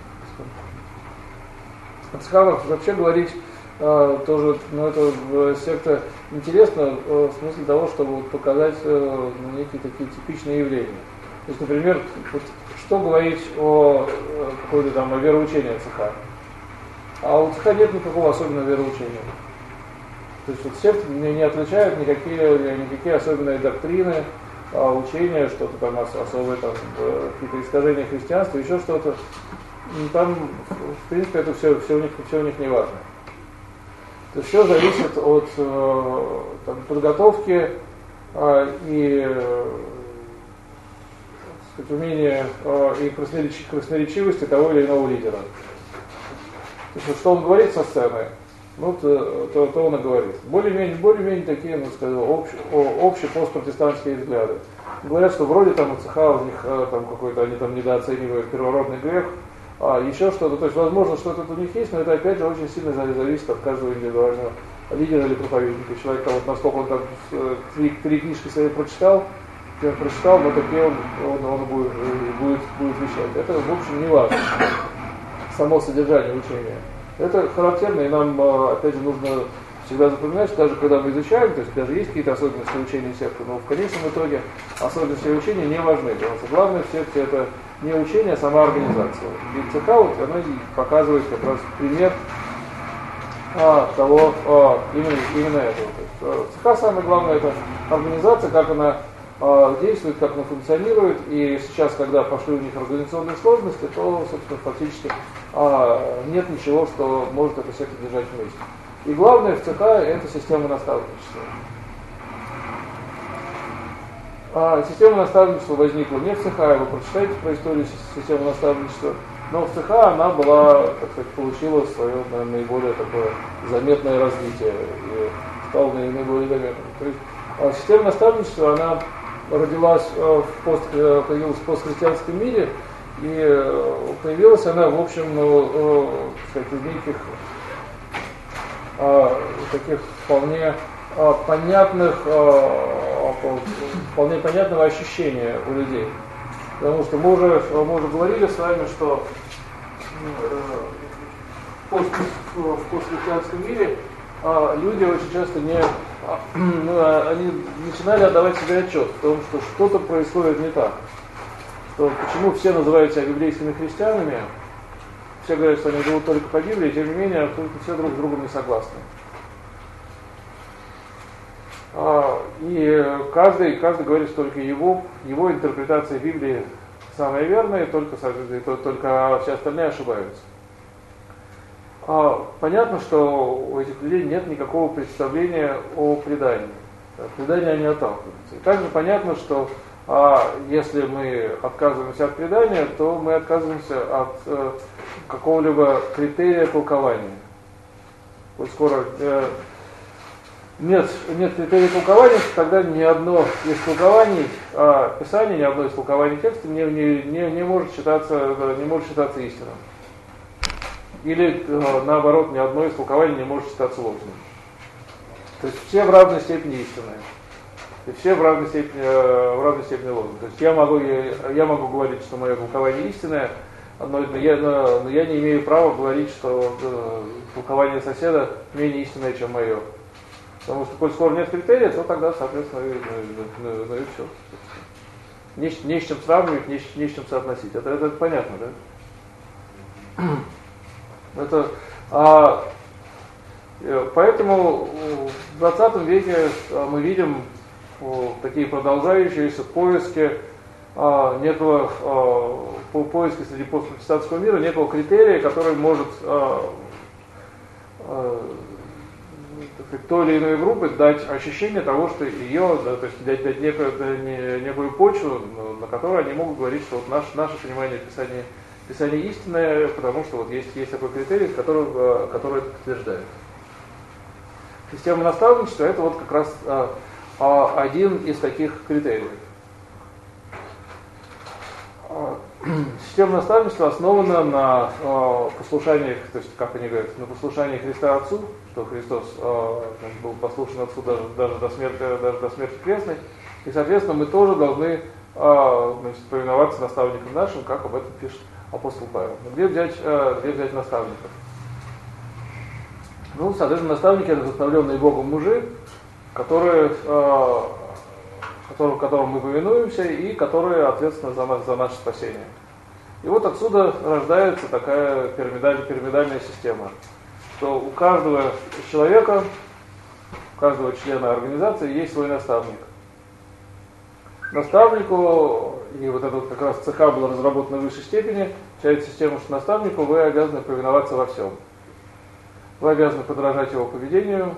А цеха вообще говорить... Uh, тоже, ну, это секта интересно uh, в смысле того, чтобы показать uh, ну, некие такие типичные явления. То есть, например, вот, что говорить о uh, какой-то там о вероучении цеха. А у цеха нет никакого особенного вероучения. То есть вот секта не, не отличают никакие, никакие особенные доктрины, а учения, что-то там особое, там, какие-то искажения христианства, еще что-то. Там, в принципе, это все, все, у них, все у них не важно. То есть все зависит от э, там, подготовки э, и э, сказать, умения э, и краснореч, красноречивости того или иного лидера. То есть вот, что он говорит со сцены, ну, то, то, то он и говорит. Более-менее, более-менее такие, ну, скажем, общие, общие постпротестантские взгляды. Говорят, что вроде там у цеха у них э, там какой-то, они там недооценивают первородный грех, а еще что-то, то есть возможно что-то у них есть, но это опять же очень сильно зависит от каждого индивидуального лидера или проповедника. Человека, вот насколько он там три, три книжки свои прочитал, он прочитал, но такие он, он, он будет, будет, будет вещать. Это в общем не важно, само содержание учения. Это характерно, и нам опять же нужно всегда запоминать, что даже когда мы изучаем, то есть даже есть какие-то особенности учения секты, но в конечном итоге особенности учения не важны, потому что главное в секте это не учение, а сама организация. И ЦК вот, она показывает как раз пример а, того, а, именно, именно этого. То есть, ЦК самое главное это организация, как она а, действует, как она функционирует. И сейчас, когда пошли у них организационные сложности, то, собственно, фактически а, нет ничего, что может эту секту держать вместе. И главное в ЦК это система наставничества. А, система наставничества возникла не в ЦХ, вы прочитаете про историю системы наставничества, но в ЦХ она была, так сказать, получила свое наверное, наиболее такое заметное развитие и стала наиболее заметной. То есть а, система наставничества, она родилась в, пост, появилась в постхристианском мире, и появилась она, в общем, ну, сказать, из неких а, таких вполне а, понятных а, вполне понятного ощущения у людей. Потому что мы уже, мы уже говорили с вами, что в постхристианском мире а, люди очень часто не, а, ну, они начинали отдавать себе отчет в том, что что-то происходит не так. Что, почему все называют себя библейскими христианами, все говорят, что они живут только по Библии, тем не менее, абсолютно все друг с другом не согласны. И каждый, каждый говорит, что только его, его интерпретация Библии самая верная, и только, только все остальные ошибаются. Понятно, что у этих людей нет никакого представления о предании. Предания они отталкиваются. И также понятно, что если мы отказываемся от предания, то мы отказываемся от какого-либо критерия толкования. Вот скоро Нет, нет критерия толкования, тогда ни одно из толкований а, Писания, ни одно из толкований текста не, не, не, не может считаться, не может считаться истинным. Или а, наоборот, ни одно из толкований не может считаться ложным. То есть все в равной степени истинные. И все в равной степени, в равной степени ложные. То есть я могу, я, я могу говорить, что мое толкование истинное, но я, но, но я не имею права говорить, что э, толкование соседа менее истинное, чем мое. Потому что, коль скоро нет критерия, то тогда, соответственно, ну, ну, ну и все. Не, не с чем сравнивать, не, не с чем соотносить. Это, это, это понятно, да? Это, а, Поэтому в двадцатом веке мы видим такие продолжающиеся поиски некого по поиске среди постпротестантского мира некого критерия, который может той или иной группе дать ощущение того, что ее, да, то есть дать, дать некую, некую почву, на которой они могут говорить, что вот наше, наше понимание Писания, Писание истинное, потому что вот есть, есть такой критерий, который, который это подтверждает. Система наставничества — это вот как раз а, а, один из таких критериев. Система наставничества основана на э, послушании, то есть, как они говорят, на послушании Христа Отцу, что Христос э, был послушен Отцу даже, даже, до смерти, даже до смерти крестной, и, соответственно, мы тоже должны э, значит, повиноваться наставникам нашим, как об этом пишет апостол Павел. Но где взять, э, где взять наставников? Ну, соответственно, наставники — это вдохновленные Богом мужи, которые... Э, Которым, которым мы повинуемся и которые ответственны за, нас, за наше спасение. И вот отсюда рождается такая пирамидаль, пирамидальная система, что у каждого человека, у каждого члена организации есть свой наставник. Наставнику, и вот это вот как раз ЦХ было разработано в высшей степени, часть системы, что наставнику вы обязаны повиноваться во всем. Вы обязаны подражать его поведению,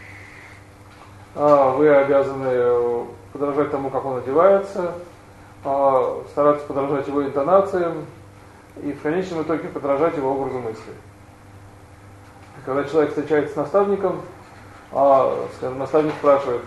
вы обязаны подражать тому, как он одевается, стараться подражать его интонациям и в конечном итоге подражать его образу мысли. Когда человек встречается с наставником, скажем, наставник спрашивает,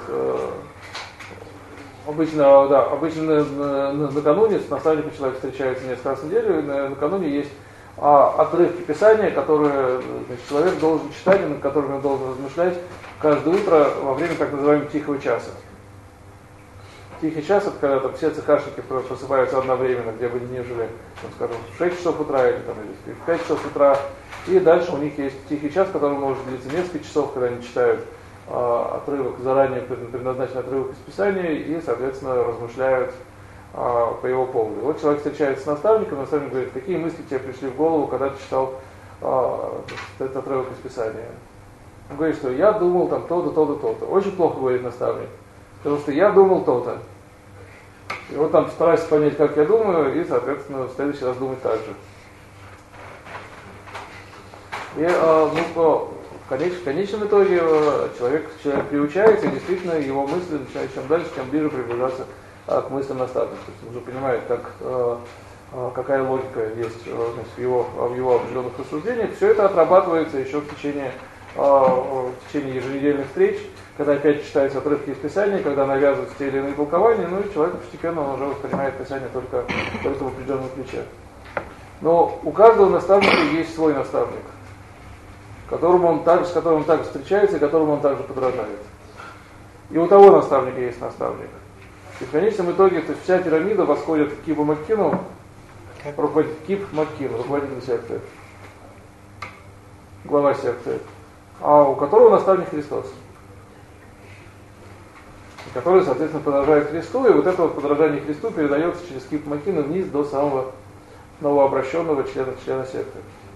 обычно, да, обычно накануне с наставником человек встречается несколько раз в неделю, и накануне есть отрывки Писания, которые, значит, человек должен читать, и над которыми он должен размышлять каждое утро во время так называемого тихого часа. Тихий час — это когда там все цехашники просыпаются одновременно, где бы они ни жили, там, скажем, в шесть часов утра или, там, или в пять часов утра, и дальше у них есть тихий час, который может длиться несколько часов, когда они читают э, отрывок, заранее предназначенный отрывок из Писания, и, соответственно, размышляют э, по его поводу. Вот человек встречается с наставником, наставник говорит: какие мысли тебе пришли в голову, когда ты читал э, этот отрывок из Писания? Он говорит, что я думал там то-то, то-то, то-то. Очень плохо, говорит наставник, потому что я думал то-то. И вот там стараюсь понять, как я думаю, и, соответственно, в следующий раз думать так же. И э, ну, в, конеч, в конечном итоге э, человек, человек приучается, и действительно его мысли начинают чем дальше, тем ближе приближаться э, к мыслям наставника. То есть он уже понимает, как, э, э, какая логика есть э, значит, в, его, в его определенных рассуждениях. Все это отрабатывается еще в течение, э, в течение еженедельных встреч, когда опять читаются отрывки из Писания, когда навязываются те или иные толкования, ну и человек постепенно он уже воспринимает Писание только, только в определенном ключе. Но у каждого наставника есть свой наставник, которому он так, с которым он также встречается и которому он также подражает. И у того наставника есть наставник. И в конечном итоге, то есть вся пирамида восходит к Кипу Маккину, руководитель, Кип Маккин, руководитель секты, глава секты, а у которого наставник Христос, который, соответственно, подражает Христу, и вот это вот подражание Христу передается через Кип Маккина вниз до самого новообращенного члена, члена секты.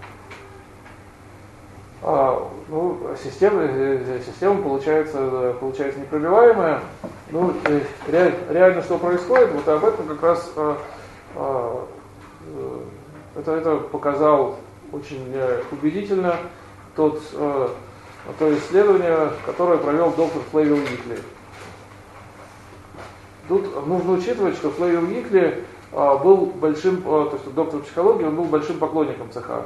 А, ну, система, система получается, получается непробиваемая. Ну, реаль, реально что происходит, вот об этом как раз а, а, это, это показал очень убедительно тот, а, то исследование, которое провел доктор Флейвил Уикли. Тут нужно учитывать, что Флейвил Уикли а, был большим, а, то есть доктор психологии, он был большим поклонником ЦХ.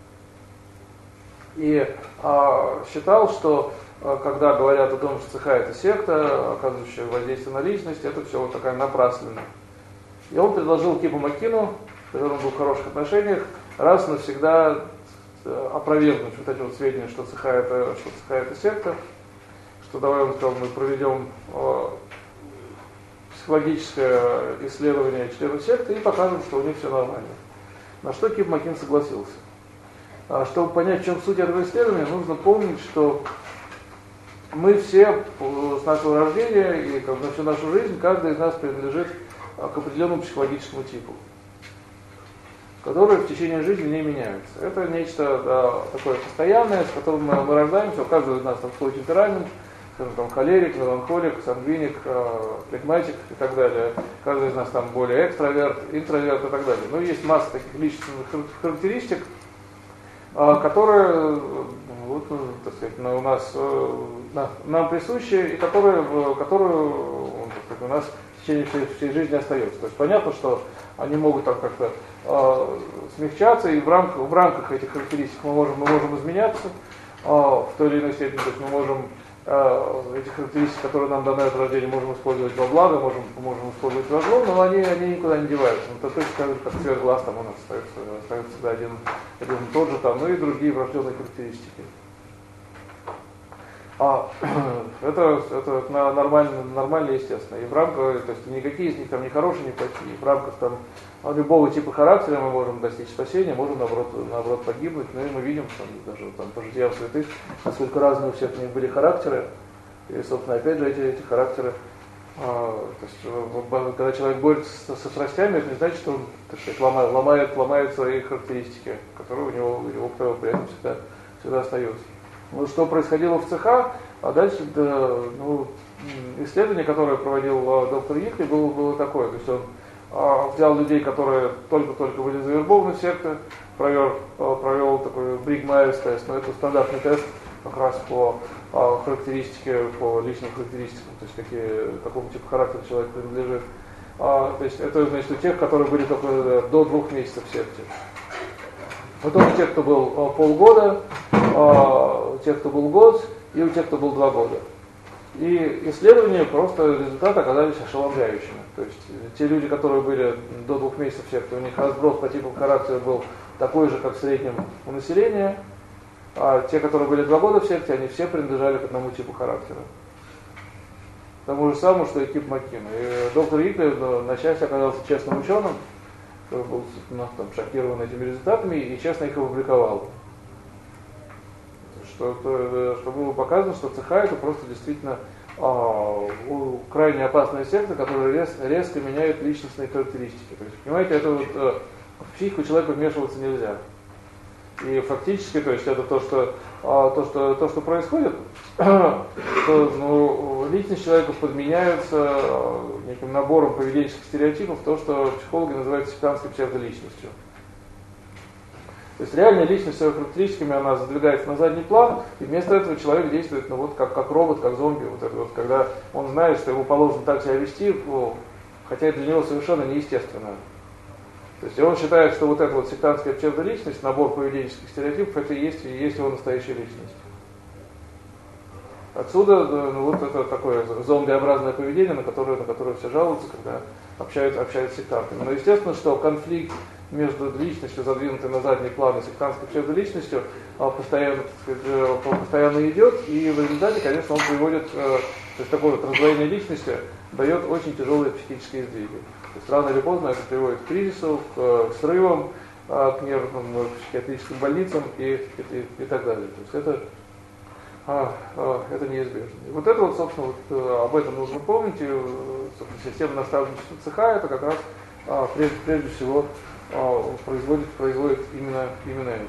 И а, считал, что а, когда говорят о том, что ЦХ это секта, оказывающая воздействие на личность, это все вот такая напраслина. И он предложил Кипу Маккину, с которым был в хороших отношениях, раз и навсегда опровергнуть вот эти вот сведения, что ЦХ это, что ЦХ это секта, что давай, он сказал, мы проведем а, психологическое исследование членов секты и покажем, что у них все нормально. На что Кип Маккин согласился. А чтобы понять, в чем суть этого исследования, нужно помнить, что мы все с нашего рождения и как бы на всю нашу жизнь, каждый из нас принадлежит к определенному психологическому типу. которые в течение жизни не меняются. Это нечто да, такое постоянное, с которым мы, мы рождаемся, у каждого из нас там свой темперамент, скажем, там, холерик, меланхолик, сангвиник, э, флегматик и так далее. Каждый из нас там более экстраверт, интроверт и так далее. Но есть масса таких личностных характеристик, э, которые вот, ну, так сказать, у нас э, на, нам присущи и которые, которые так сказать, у нас в течение всей, всей жизни остается. То есть понятно, что они могут так как-то э, смягчаться, и в рамках, в рамках этих характеристик мы можем, мы можем изменяться э, в той или иной степени. То есть мы можем эти характеристики, которые нам даны от рождения, можем использовать во благо, можем, можем использовать во зло, но они, они никуда не деваются. Ну, это точно так же, как цвет глаз там у нас остается, остается всегда один, один и тот же, там, ну и другие врожденные характеристики. А, это это нормально, нормально, естественно. И в рамках, то есть никакие из них там не хорошие, не плохие. В рамках там любого типа характера мы можем достичь спасения, можем наоборот, наоборот погибнуть. Ну и мы видим, что даже там по житиям святых, насколько разные у всех у них были характеры. И, собственно, опять же, эти, эти характеры, а, то есть, когда человек борется со, со страстями, это не значит, что он, так сказать, ломает, ломает, ломает свои характеристики, которые у него, у него при этом всегда, всегда остаются. Ну, что происходило в цехах, а дальше да, ну, исследование, которое проводил а, доктор Йикли, было, было такое. То есть он а, взял людей, которые только-только были завербованы в секты, провел, а, провел такой Бриг-Майерс тест, но это стандартный тест как раз по а, характеристике, по личным характеристикам, то есть какие, какому типу характера человек принадлежит. А, то есть это значит у тех, которые были только до двух месяцев в секте. Потом у тех, кто был а, полгода, а, у тех, кто был год, и у тех, кто был два года. И исследования, просто результаты оказались ошеломляющими. То есть те люди, которые были до двух месяцев в секте, у них разброс по типам характера был такой же, как в среднем у населения, а те, которые были два года в секте, они все принадлежали к одному типу характера. Тому же самому, что и Кип Маккина. И доктор Йикли на счастье оказался честным ученым, который был ну, там, шокирован этими результатами и честно их опубликовал. Что, что было показано, что цеха это просто действительно а, крайне опасная секта, которая рез, резко меняет личностные характеристики. То есть, понимаете, это вот, а, в психику человека вмешиваться нельзя. И фактически, то есть это то, что, а, то, что, то, что происходит, что ну, личность человека подменяется неким набором поведенческих стереотипов, то, что психологи называют сектантской псевдоличностью. То есть реальная личность своими характеристиками, она задвигается на задний план, и вместо этого человек действует ну, вот, как, как робот, как зомби. Вот это вот, когда он знает, что ему положено так себя вести, ну, хотя это для него совершенно неестественно. То есть он считает, что вот эта вот сектантская псевдоличность, набор поведенческих стереотипов, это и есть, и есть его настоящая личность. Отсюда ну, вот это такое зомбиобразное поведение, на которое, на которое все жалуются, когда общаются, общаются с сектантами. Но естественно, что конфликт между личностью, задвинутой на задний план, и сектантской псевдоличностью постоянно, так сказать, постоянно идет, и в результате, конечно, он приводит, то есть такое вот раздвоение личности дает очень тяжелые психические сдвиги. То есть рано или поздно это приводит к кризису, к срывам, к нервным, к психиатрическим больницам и, и, и так далее. То есть это, а, а, это неизбежно. И вот это вот, собственно, вот, об этом нужно помнить. И, собственно, система наставничества цеха это как раз а, прежде, прежде всего производит, производит именно, именно это.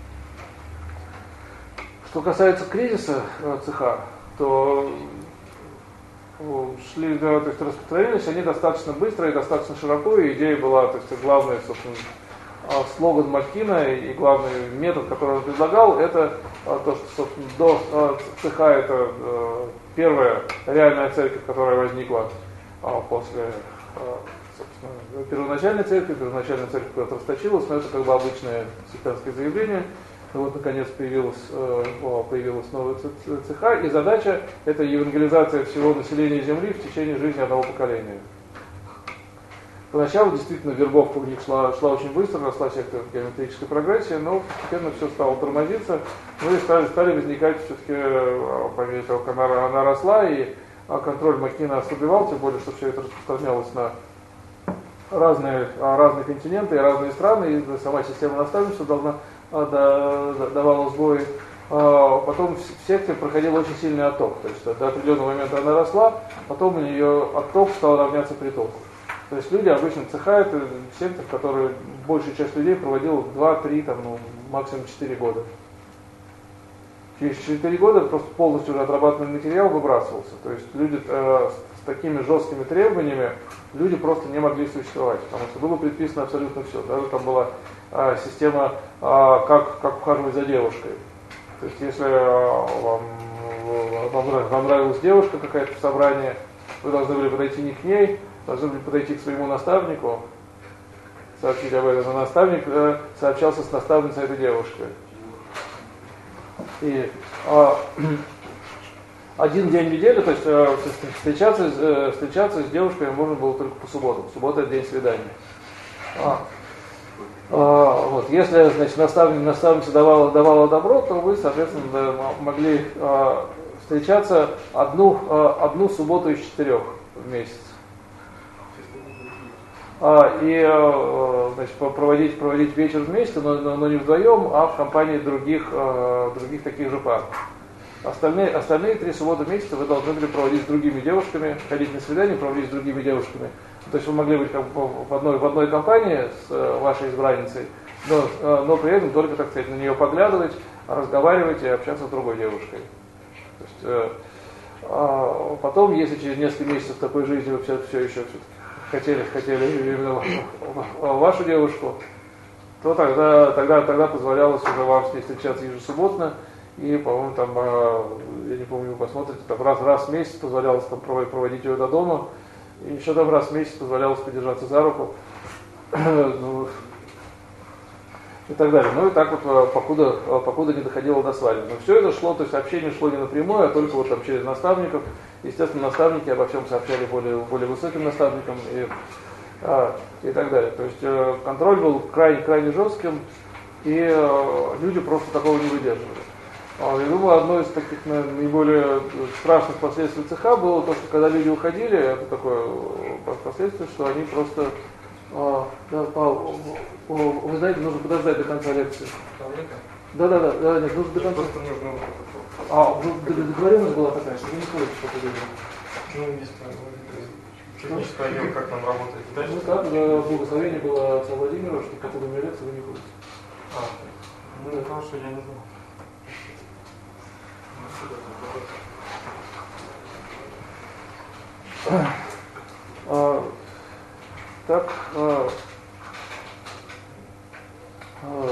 Что касается кризиса цеха, то шли, да, то есть распространились они достаточно быстро и достаточно широко, и идея была, то есть главный, собственно, слоган Маккина и главный метод, который он предлагал, это то, что, собственно, до цеха это первая реальная церковь, которая возникла после собственно, первоначальной церкви, первоначальная церковь куда-то расточилась, но это как бы обычное сектантское заявление. И вот наконец появилась, появилась новая цеха, и задача это евангелизация всего населения Земли в течение жизни одного поколения. Поначалу действительно вербовка у них шла, шла очень быстро, росла секта в геометрической прогрессии, но постепенно все стало тормозиться, ну и стали, стали возникать все-таки, по мере того, как она, она росла, и контроль Маккина ослабевал, тем более, что все это распространялось на разные, разные континенты и разные страны, и сама система наставничества должна, да, давала сбои. Потом в секте проходил очень сильный отток, то есть до определенного момента она росла, потом у нее отток стал равняться притоку. То есть люди обычно цеха — это секта, в которой большая часть людей проводила два-три, там, ну, максимум четыре года. Через четыре года просто полностью уже отрабатываемый материал выбрасывался. То есть люди э, с такими жесткими требованиями, люди просто не могли существовать, потому что было предписано абсолютно все. Даже там была э, система, э, как, как ухаживать за девушкой. То есть если э, вам, вам, вам нравилась девушка какая-то в собрании, вы должны были подойти не к ней, должны были подойти к своему наставнику, сообщить об этом. Но наставник э, сообщался с наставницей этой девушки. И а, один день в неделю, то есть а, встречаться, а, встречаться с девушками можно было только по субботам. Суббота — это день свидания. А, а, вот, если, значит, наставник, наставница давала, давала добро, то вы, соответственно, да, могли а, встречаться одну, а, одну субботу из четырех в месяц. А, и значит, проводить, проводить вечер вместе, но, но, но не вдвоем, а в компании других, других таких же пар. Остальные, остальные три субботы месяца вы должны были проводить с другими девушками, ходить на свидания, проводить с другими девушками. То есть вы могли быть как бы в одной, в одной компании с вашей избранницей, но, но при этом только, так сказать, на нее поглядывать, разговаривать и общаться с другой девушкой. То есть, а потом, если через несколько месяцев такой жизни вы все, все еще все-таки хотели, хотели именно вашу девушку, то тогда, тогда, тогда позволялось уже вам с ней встречаться ежесубботно, и, по-моему, там, я не помню, вы посмотрите, там раз, раз в месяц позволялось там проводить ее до дома, и еще там раз в месяц позволялось подержаться за руку, ну, и так далее. Ну и так вот, покуда, покуда не доходило до свадьбы. Но все это шло, то есть общение шло не напрямую, а только вот там через наставников. Естественно, наставники обо всем сообщали более, более высоким наставникам и, а, и так далее. То есть э, контроль был крайне, крайне жестким, и э, люди просто такого не выдерживали. А, я думаю, одно из таких, наверное, наиболее страшных последствий цеха было то, что когда люди уходили, это такое последствие, что они просто... А, да, Павел, вы знаете, нужно подождать до конца лекции. Да, да, да, да, нет, нужно до конца. А, договоренность была такая, что вы не ходите по поводу.
Ну, не знаю, не поймем, как нам работает.
Ну так, да, благословение было отца Владимира, что по поводу лекции вы не ходите.
А, ну хорошо, я не знал.
А, так, а, а,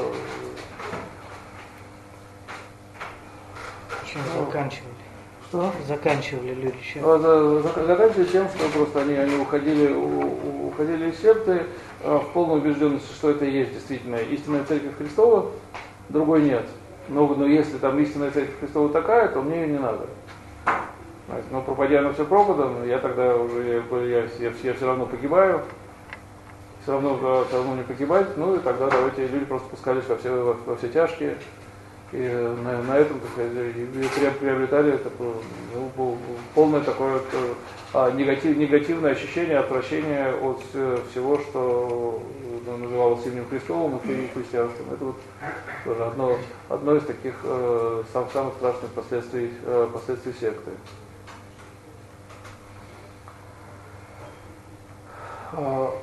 Чем заканчивали?
что?
Заканчивали люди чем?
А, за, заканчивали тем, что просто они, они уходили, у, уходили из секты а, в полной убежденности, что это и есть действительно истинная церковь Христова, другой нет. Но, но если там истинная церковь Христова такая, то мне ее не надо. Но пропадя на все пропадом, я тогда уже я, я, я, я все равно погибаю. Все равно, все равно не погибать, ну и тогда давайте люди просто спускались во все, во, во все тяжкие, и на, на этом, так сказать, приобретали такое, ну, полное такое а, негатив, негативное ощущение, отвращение от всего, что ну, называлось именем Христовым и христианством. Это вот тоже одно, одно из таких э, сам, самых страшных последствий, э, последствий секты. А,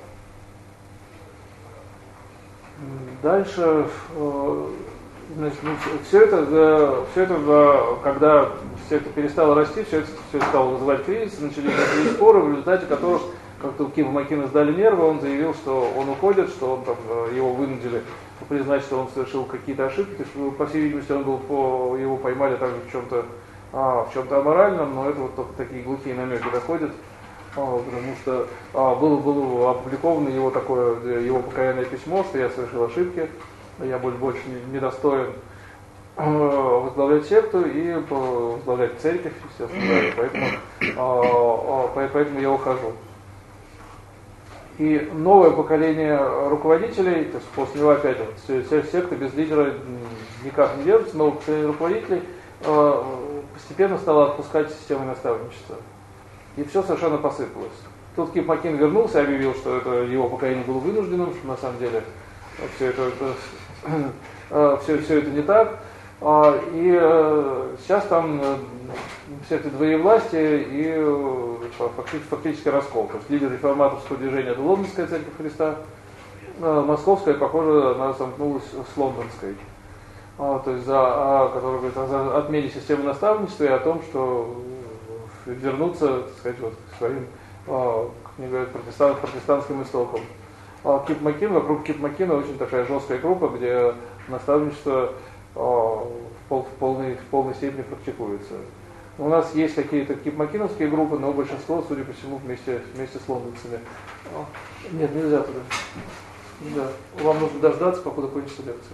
Дальше, значит, все это, все это, когда все это перестало расти, все это, все это стало вызывать кризис, начались такие споры, в результате которых как-то у Кима Маккина сдали нервы, он заявил, что он уходит, что он, там, его вынудили признать, что он совершил какие-то ошибки, то есть, по всей видимости, он был по, его поймали также в чем-то, а, в чем-то аморальном, но это вот только такие глухие намеки доходят. А, потому что а, было, было опубликовано его такое, его покаянное письмо, что я совершил ошибки, я больше не, не достоин а, возглавлять секту и возглавлять церковь, естественно, поэтому, а, а, поэтому я ухожу. И новое поколение руководителей, то есть после него опять вот, секта без лидера никак не держится, новое поколение руководителей а, постепенно стало отпускать систему наставничества. И все совершенно посыпалось. Тут Ким Маккин вернулся и объявил, что это его покаяние было вынужденным, что на самом деле все это, это, все, все это не так. И сейчас там секты двоевластия и фактически, фактически раскол. То есть лидер реформаторского движения — это Лондонская церковь Христа, московская, похоже, она сомкнулась с лондонской. А, то есть за, а, который говорит о отмене системы наставничества и о том, что вернуться, так сказать, вот, к своим, а, как мне говорят, протестан, протестантским истокам. А Кип Макин, вокруг Кип Макина очень такая жесткая группа, где наставничество а, в, пол, в, полной, в полной степени практикуется. У нас есть какие-то кипмакиновские группы, но большинство, судя по всему, вместе, вместе с лондонцами. А, нет, нельзя туда. Да. Вам нужно дождаться, пока закончится лекция.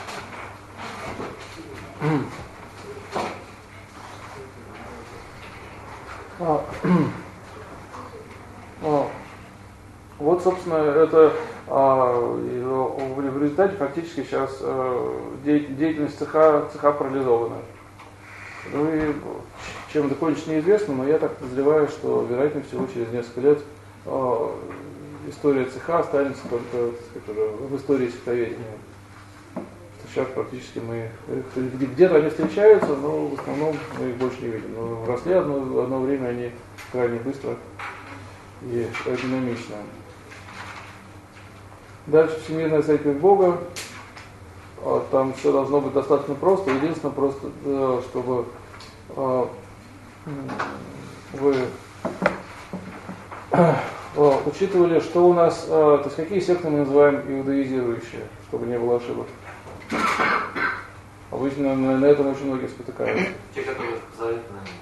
А, а, вот, собственно, это а, в, в результате фактически сейчас а, деятельность цеха, цеха парализована. Ну и чем это кончится неизвестно, но я так подозреваю, что, вероятнее всего, через несколько лет а, история цеха останется только, так сказать, в истории сектоведения. Сейчас практически мы, где-то они встречаются, но в основном мы их больше не видим. Но росли одно, одно время они крайне быстро и динамично. Дальше Всемирная Церковь Бога. Там все должно быть достаточно просто. Единственное, просто, чтобы вы учитывали, что у нас, то есть какие секты мы называем иудаизирующие, чтобы не было ошибок. Обычно на, на этом очень многие спотыкаются.
Те, которые сказали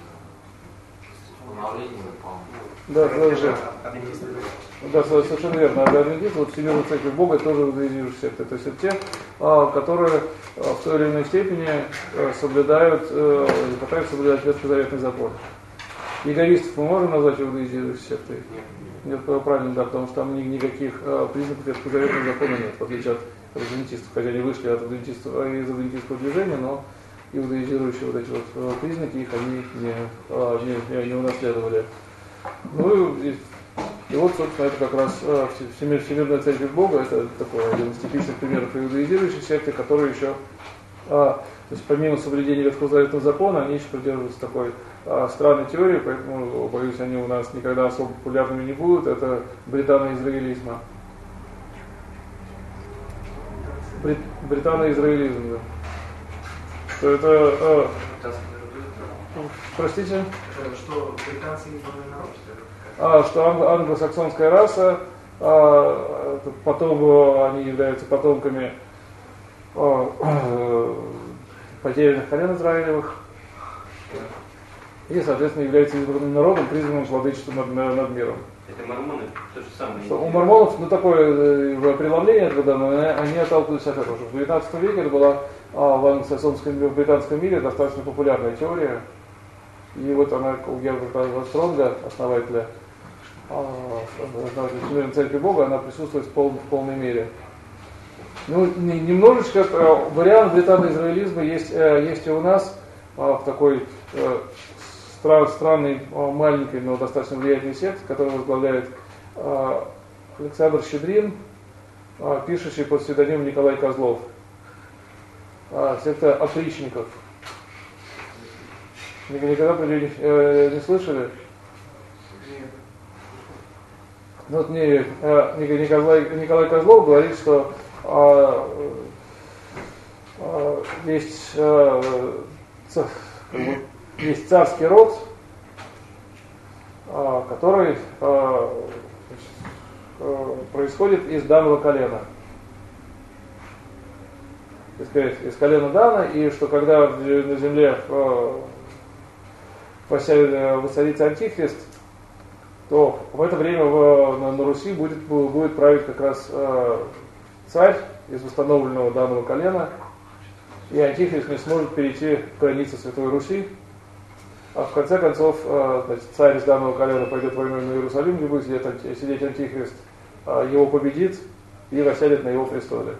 на установление,
да, да, да, совершенно верно. Адвентисты, вот Всемирная Церковь Бога, тоже иудаизирующие секты. То есть это те, которые в той или иной степени соблюдают, пытаются соблюдать ветхозаветный закон. Иеговистов мы можем назвать иудаизирующей сектой? Нет, правильно, да, потому что там никаких признаков ветхозаветного закона нет, в отличие от адвентистов, хотя они вышли от адвентистов, из адвентистского движения, но иудаизирующие вот эти вот признаки, их они не, не, не унаследовали. Ну и, и вот, собственно, это как раз Всемир, Всемирная Церковь Бога, это такой один из типичных примеров иудаизирующих секты, которые еще, то есть помимо соблюдения ветхозаветного закона, они еще придерживаются такой странной теории, поэтому, боюсь, они у нас никогда особо популярными не будут, это британо-израилизма. Брит, британо-израилизм, да. Что это... Э, простите?
Что британцы избранный народ?
А, что англо- англосаксонская раса, а, потом они являются потомками а, а, потерянных колен Израилевых. И, соответственно, является избранным народом, призванным владычеством над, над миром.
Это мормоны то же самое.
Что у мормонов, ну, такое э, преломление, когда мы, они отталкиваются от этого. В девятнадцатом веке это была а, в англосаксонском, в британском мире достаточно популярная теория. И вот она у Герберта Стронга, основателя, а, основателя Всемирной Церкви Бога, она присутствует в, пол, в полной мере. Ну, не, немножечко э, вариант британо-израилизма есть, э, есть и у нас э, в такой э, стран, странной, э, маленькой, но достаточно влиятельной секте, которую возглавляет э, Александр Щедрин, э, пишущий под псевдонимом Николай Козлов. Э, секта опричников. Никогда про нее э, не слышали? Ну, вот мне э, Николай, Николай Козлов говорит, что э, э, есть, э, ц, как бы, есть царский род, э, который э, э, происходит из данного колена. Из, из колена Дана, и что когда на земле э, воцарится Антихрист, то в это время в, на, на Руси будет, будет править как раз э, царь из восстановленного данного колена, и Антихрист не сможет перейти к границе Святой Руси, а в конце концов э, значит, царь из данного колена пойдет войной на Иерусалим, где будет сидеть, сидеть Антихрист, э, его победит и воссядет на его престоле.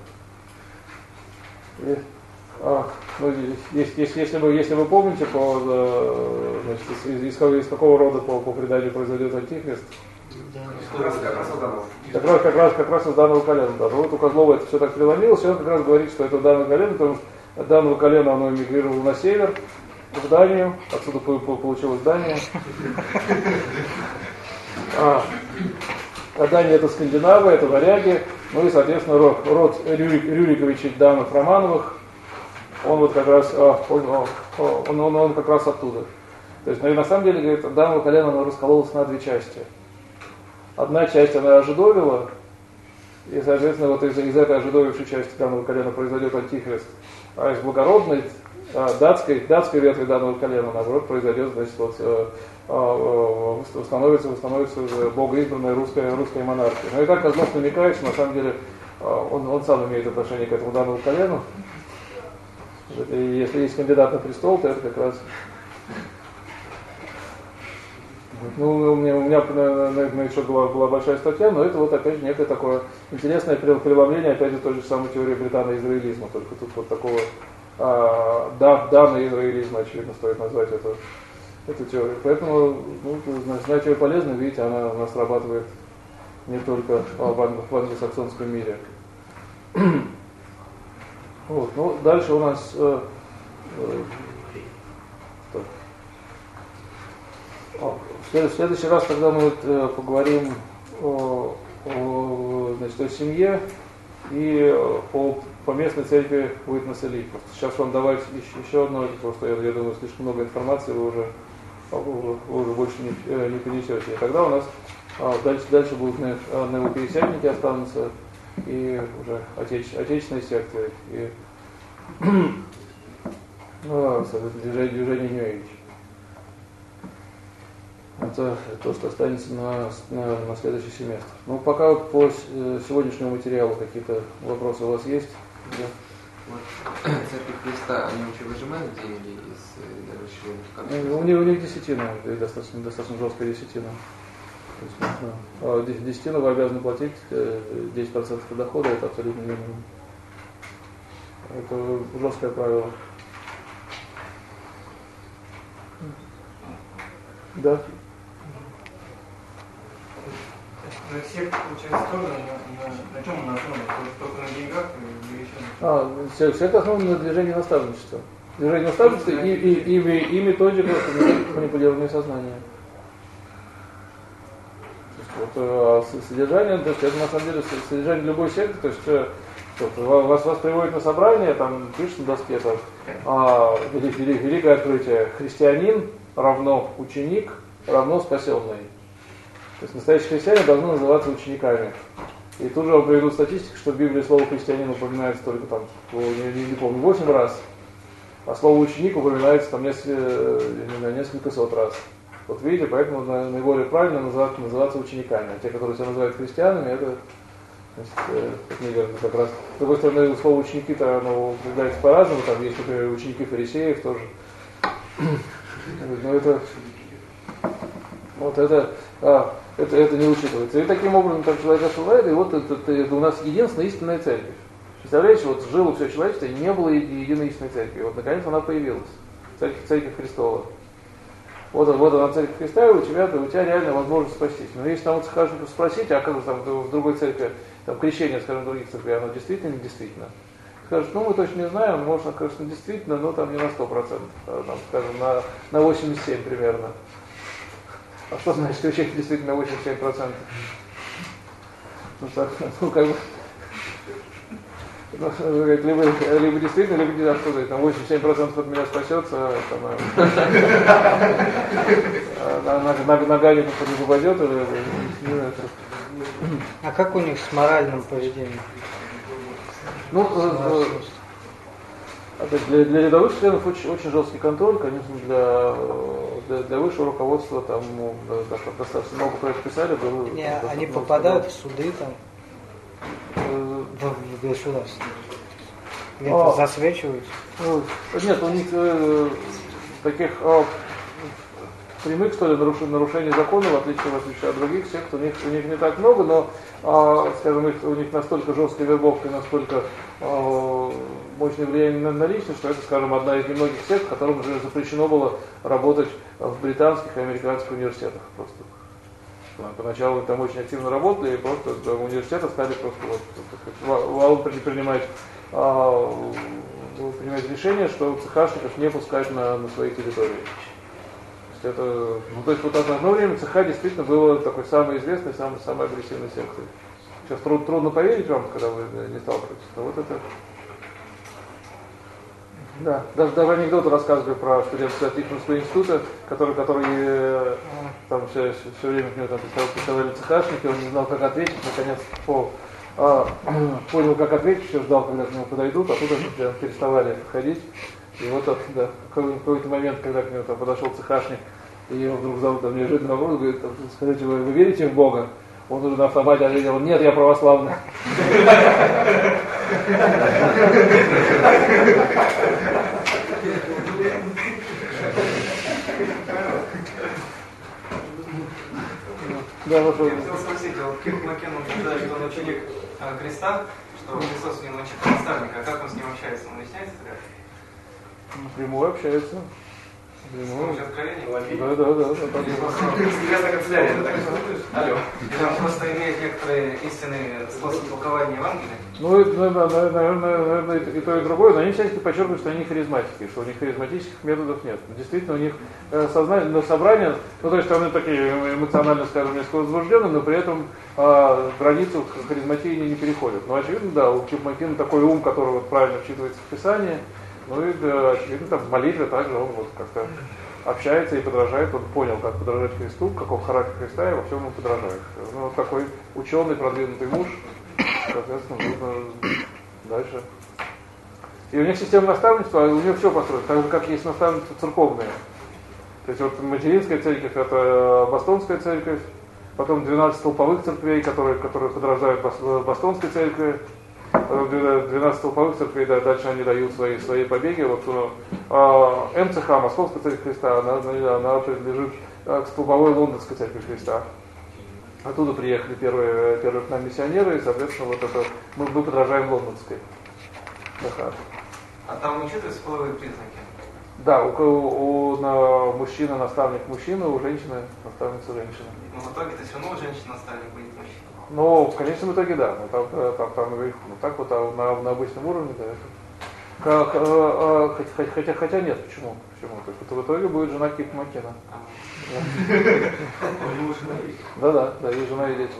И, а, ну, если, если, если, вы, если вы помните, по, значит, из, из, из какого рода по, по преданию произойдет Антихрист?
Как раз, как раз из данного.
Как раз, как раз, как раз из данного колена. Да. Вот у Козлова это все так преломилось, и он как раз говорит, что это данное колено, потому что данного колена оно эмигрировало на север, в Данию, отсюда получилось Дания. А, а Дания это скандинавы, это варяги, ну и, соответственно, род, род Рюрик, Рюриковичей Данов Романовых, он вот как раз, он, он, он, он как раз оттуда. То есть, на самом деле, говорит, Даново колено оно раскололось на две части. Одна часть она ожидовила, и, соответственно, вот из, из этой ожидовившей части Данового колена произойдет антихрист, а из благородной датской, датской ветви Данового колена, наоборот, произойдет, значит, вот, э, э, восстановится, восстановится богоизбранная русская, русская монархия. Но и так Козлов намекает, что на самом деле э, он, он сам имеет отношение к этому Дановому колену. И если есть кандидат на престол, то это как раз... Ну, у меня, у меня на, на, на это была, была большая статья, но это вот опять же некое такое интересное преломление, опять же, той же самой теории британо-израилизма, только тут вот такого а, да, дано-израилизма, очевидно, стоит назвать эту, эту теорию. Поэтому, ну, знать ее полезно, видите, она у нас срабатывает не только в, англо- в англосаксонском мире. Вот, ну, дальше у нас... Э, э, В следующий раз, когда мы вот, э, поговорим о, о, значит, о семье и о поместной церкви Уитнес-Элит. Сейчас вам давать еще, еще одно, потому что я, я думаю, слишком много информации вы уже, вы, вы уже больше не, э, не перенесете. И тогда у нас а, дальше, дальше будут неопятидесятники останутся и уже отеч, отечественные секты и ну, движение, движение Нью-Эйдж. Это то, что останется на, на, на следующий семестр. Ну, пока вот по сегодняшнему материалу какие-то вопросы у вас есть? Да.
Вот, Церковь Христа, они вообще выжимают деньги из даже членов?
Ну, у них, у них десятина, достаточно, достаточно жесткая десятина. То есть, ну, десятину вы обязаны платить, десять процентов дохода, это абсолютно минимум. Это жесткое правило. Да.
На всех, получается, тоже на, на, на чем он основан? Только на деньгах или еще?
А, все, все это основано на движении наставничества. Движение наставничества и, и, и, и, и методика манипулирования сознания. Вот, а содержание, то есть это на самом деле содержание любой секты, то есть вот, вас, вас приводят на собрание, там пишут на доске, там, а, вели, вели, великое открытие, христианин равно ученик, равно спасенный. То есть настоящие христиане должны называться учениками. И тут же вам приведут статистику, что в Библии слово христианин упоминается только там, не, не, не помню, восемь раз, а слово ученик упоминается там несколько, не знаю, несколько сот раз. Вот видите, поэтому наиболее правильно называться, называться учениками. А те, которые себя называют христианами, это, значит, это неверно как раз. С другой стороны, слово ученики-то оно употребляется по-разному, там есть, например, ученики фарисеев тоже. Но это, вот это, а, это, это не учитывается. И таким образом так человек ошибает, и вот это, это, это у нас единственная истинная церковь. Представляете, вот жило все человечество, и не было единой истинной церкви. Вот наконец она появилась. Церковь, церковь Христова. Вот, вот она церковь Христа, и у тебя, у тебя реально возможность спастись. Но если там вот скажут, спросите, а как же там в другой церкви, там крещение, скажем, в других церквях, оно действительно, не действительно? Скажут, ну мы точно не знаем, можно, конечно, действительно, но там не на сто процентов, там, скажем, на, на восемьдесят семь процентов примерно. А что значит крещение действительно на восемьдесят семь процентов? Ну, так, ну как бы, ну, либо, либо действительно, либо не откуда, там восемьдесят семь процентов от меня спасется, нога не попадет, или
А как у них с моральным поведением?
Ну, для, для рядовых членов очень, очень жесткий контроль, конечно, для, для, для высшего руководства там ну, достаточно много про это писали. Было,
Не,
там,
они
много
попадают
сказал.
в суды там,
Э,
в государство. Где-то
А.
засвечиваются.
Ну, нет, у них э, таких э, прямых, что ли, нарушений, нарушений закона, в отличие, в отличие от других сект, у них, у них не так много, но, э, скажем, их, у них настолько жесткая вербовка, настолько э, мощное влияние на, на личность, что это, скажем, одна из немногих сект, которым уже запрещено было работать в британских и американских университетах просто. Поначалу там очень активно работали, и просто университеты стали просто вот, валом принимать а, принимать решение, что цехашников не пускать на, на свои территории. То есть, это, ну, то есть вот одно время цеха действительно было такой самой известной, самой, самой агрессивной сектой. Сейчас труд, трудно поверить вам, когда вы не сталкиваетесь. Но вот это... Да, даже, даже анекдоты рассказывали про студентов Тихоновского института, который, который э, там все, все, все время к нему там представляли цехашники, он не знал, как ответить, наконец по, э, понял, как ответить, все ждал, когда к нему подойдут, а тут они прям переставали подходить. И вот да, в какой-то момент, когда к нему там подошел цехашник, и его вдруг зовут там неожиданно вопрос, говорит, скажите, вы, вы верите в Бога? Он уже на автомате ответил, нет, я православный.
Да, я хотел спросить, а вот Кирк Макен утверждает, что он ученик э, Христа, что Христос не научит наставника, а как он с ним общается? Он объясняется тогда?
Напрямую общается.
С откровением?
Да, да, да.
Секретная канцелярия, это так смотришь? Алло. И он просто имеет некоторые истинные способы толкования Евангелия?
Ну, это, наверное, наверное, и то, и другое, но они всячески подчеркивают, что они харизматики, что у них харизматических методов нет. Действительно, у них сознание, собрание, ну, то есть они такие эмоционально, скажем, несколько возбужденные, но при этом а, границу харизматии не, не переходят. Но, очевидно, да, у Кирк-Маккена такой ум, который вот правильно вчитывается в Писание, ну и, да, очевидно, там в молитве также он вот как-то общается и подражает, он понял, как подражать Христу, каков характер Христа, и во всем ему подражает. Ну, вот такой ученый, продвинутый муж, соответственно, нужно дальше. И у них система наставничества, у них все построено, так же, как есть наставничество церковное. То есть вот материнская церковь, это бостонская церковь, потом двенадцать толповых церквей, которые, которые подражают бостонской церкви, двенадцать толповых церквей, да, дальше они дают свои, свои побеги. Вот э, МЦХ, Московская церковь Христа, она, она принадлежит к столбовой Лондонской церкви Христа. Оттуда приехали первые, первые к нам миссионеры, и, соответственно, вот это мы, мы подражаем лондонской. Ага.
А там учитываются половые признаки?
Да, у, у, у на, мужчина наставник мужчина, у женщины наставница женщина.
Но в итоге-то все равно женщина-наставник будет мужчина.
Ну, в конечном итоге, да, но там, там, там наверху. Ну так вот, а на, на обычном уровне, да, это. Как, а, а, хотя, хотя, хотя нет, почему? Почему? То есть, в итоге будет жена Кирк-Маккена. Да, да, да, и жена, и дети.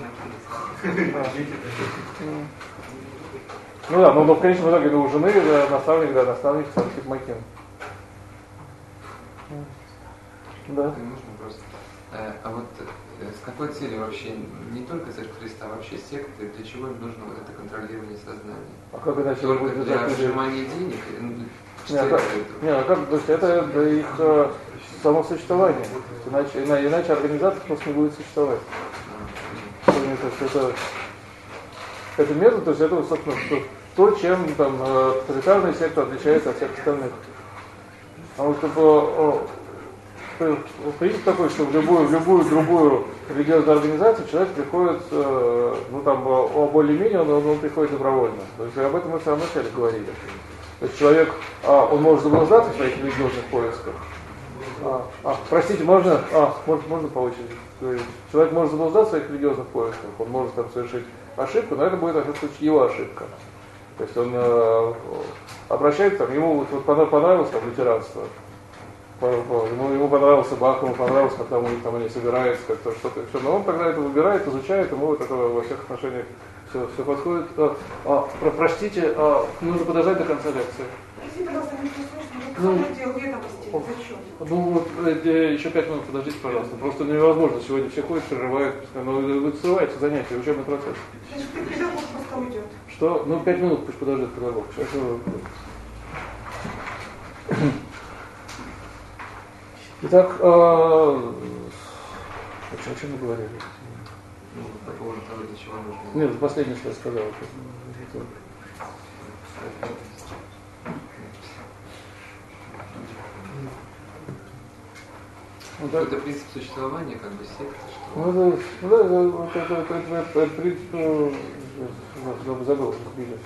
Ну да, но в конечном итоге у жены наставник, да, наставник сам Кирк-Маккен. Да.
Можно просто. А вот с какой целью вообще, не только Церковь Христа, а вообще секты, для чего им нужно вот это контролирование сознания?
А как иначе
только
будет
для
держать людей?
отжимания денег?
Не, а как, не, а как, то есть это для их э, самосуществования. Иначе, иначе организация просто не будет существовать. То есть это, это метод, то есть это, собственно, то, чем там тоталитарная секта отличается от всех остальных. А вот чтобы принцип такой, что в любую, в любую другую религиозную организацию человек приходит, э, ну там, более-менее он, он приходит добровольно. То есть об этом мы в самом начале говорили. То есть человек, а, он может заблуждаться в своих религиозных поисках. А, а, простите, можно, а, можно, можно по очереди говорить. Человек может заблуждаться в своих религиозных поисках, он может там совершить ошибку, но это будет, в этом случае, его ошибка. То есть он э, обращается, там, ему вот, понравилось там лютеранство. Ему, ему понравился Бах, ему понравилось, как там, там они собираются, как-то что-то, все. Но он тогда это выбирает, изучает, ему вот это во всех отношениях все, все подходит. А, а, про, простите, а, нужно подождать до конца лекции.
Простите, пожалуйста, не слышно, как отдел ведомости, зачем?
Ну вот, э, еще пять минут подождите, пожалуйста. Просто невозможно, сегодня все ходят, прерывают, но вы ссылаетесь занятия, учебный процесс.
Значит, ты педагог просто уйдет.
Что? Ну, пять минут пусть подождет педагог. Сейчас его... Итак, э, о чем мы говорили?
Ну, по поводу того, для чего нужно...
Нет, последнее, что я сказал.
Ну, да. Это принцип существования, как бы секты, что...
Ну, это, ну, это, это, это, это, это, это принцип, ну, забыл,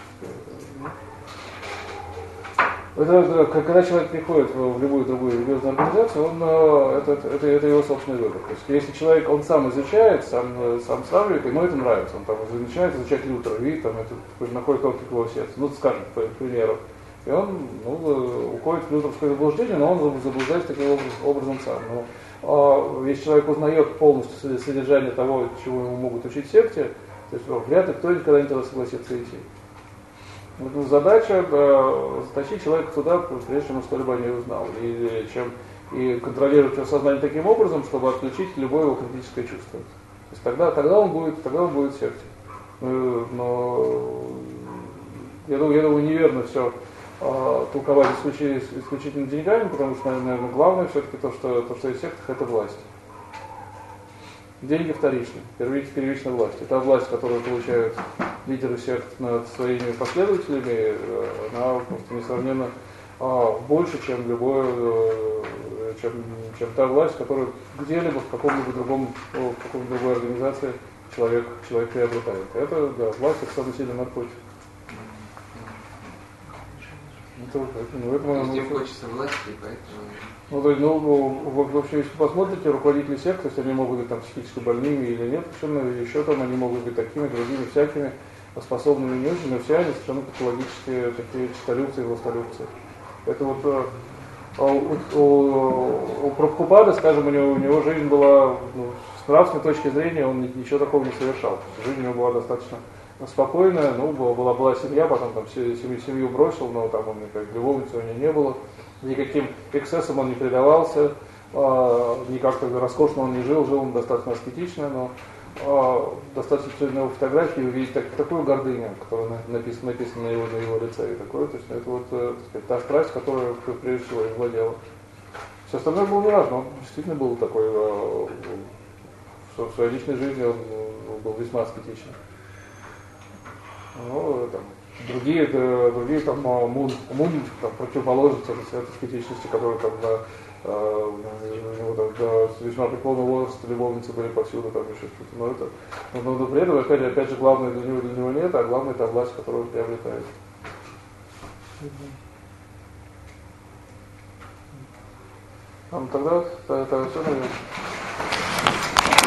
это, это, когда человек приходит в любую другую религиозную организацию, он, это, это, это его собственный выбор. То есть, если человек, он сам изучает, сам, сам сравнивает, ему это нравится, он там начинает изучать Лютера, и там это находит отклик его сердца. Ну, скажем, к примеру, И он ну, уходит в лютерское заблуждение, но он заблуждается таким образом, образом сам. Но, а, если человек узнает полностью содержание того, чего ему могут учить в секте, то есть вряд ли кто никогда не туда согласится идти. Вот задача да, затащить человека туда, прежде чем он что-либо не узнал. И, чем, и контролировать его сознание таким образом, чтобы отключить любое его критическое чувство. То есть тогда, тогда, он будет, тогда он будет в секте. Но я думаю, я думаю неверно все а, толковать исключительно, исключительно деньгами, потому что, наверное, главное все-таки то, что, то, что есть в сектах, это власть. Деньги вторичны, первична, первична власть. Это власть, которую получают лидеры сект над своими последователями, она просто несравненно а, больше, чем любое, чем, чем та власть, которую где-либо в каком-либо другом, в какой-либо другой организации человек, человек приобретает. Это, да, власть это самый сильный наркотик. Это, ну, это,
Везде хочется власти, поэтому...
Ну, то есть, ну, в общем, если посмотрите, руководители сект, то есть они могут быть там психически больными или нет, совершенно, еще там они могут быть такими, другими, всякими, способными не очень, но все они совершенно патологические такие честолюбцы и властолюбцы. Это вот у, у, у Прабхупады, скажем, у него, у него жизнь была, ну, с нравственной точки зрения, он ничего такого не совершал. Жизнь у него была достаточно спокойная, ну, была, была семья, потом там семью, семью бросил, но там он никак любовницы у него не было. Никаким эксцессам он не предавался, э, никак роскошно он не жил, жил он достаточно аскетично, но э, достаточно на его фотографии увидеть так, такую гордыню, которая написана, написана на, его, на его лице. И такое, то есть это вот э, так сказать, та страсть, которая прежде всего им владела. Все остальное было не важно, он действительно был такой, э, в своей личной жизни он был весьма аскетичен. Ну, там, Другие, другие там, мун, мун там, противоположности этой аскетичности, которые там, да, э, у него там, да, с весьма преклонного возраста любовницы были повсюду, там еще что-то. Но, это, но, но при этом, опять, опять же, главное для него, для него нет, а главное это власть, которую он приобретает. Там, тогда это, это все, наверное.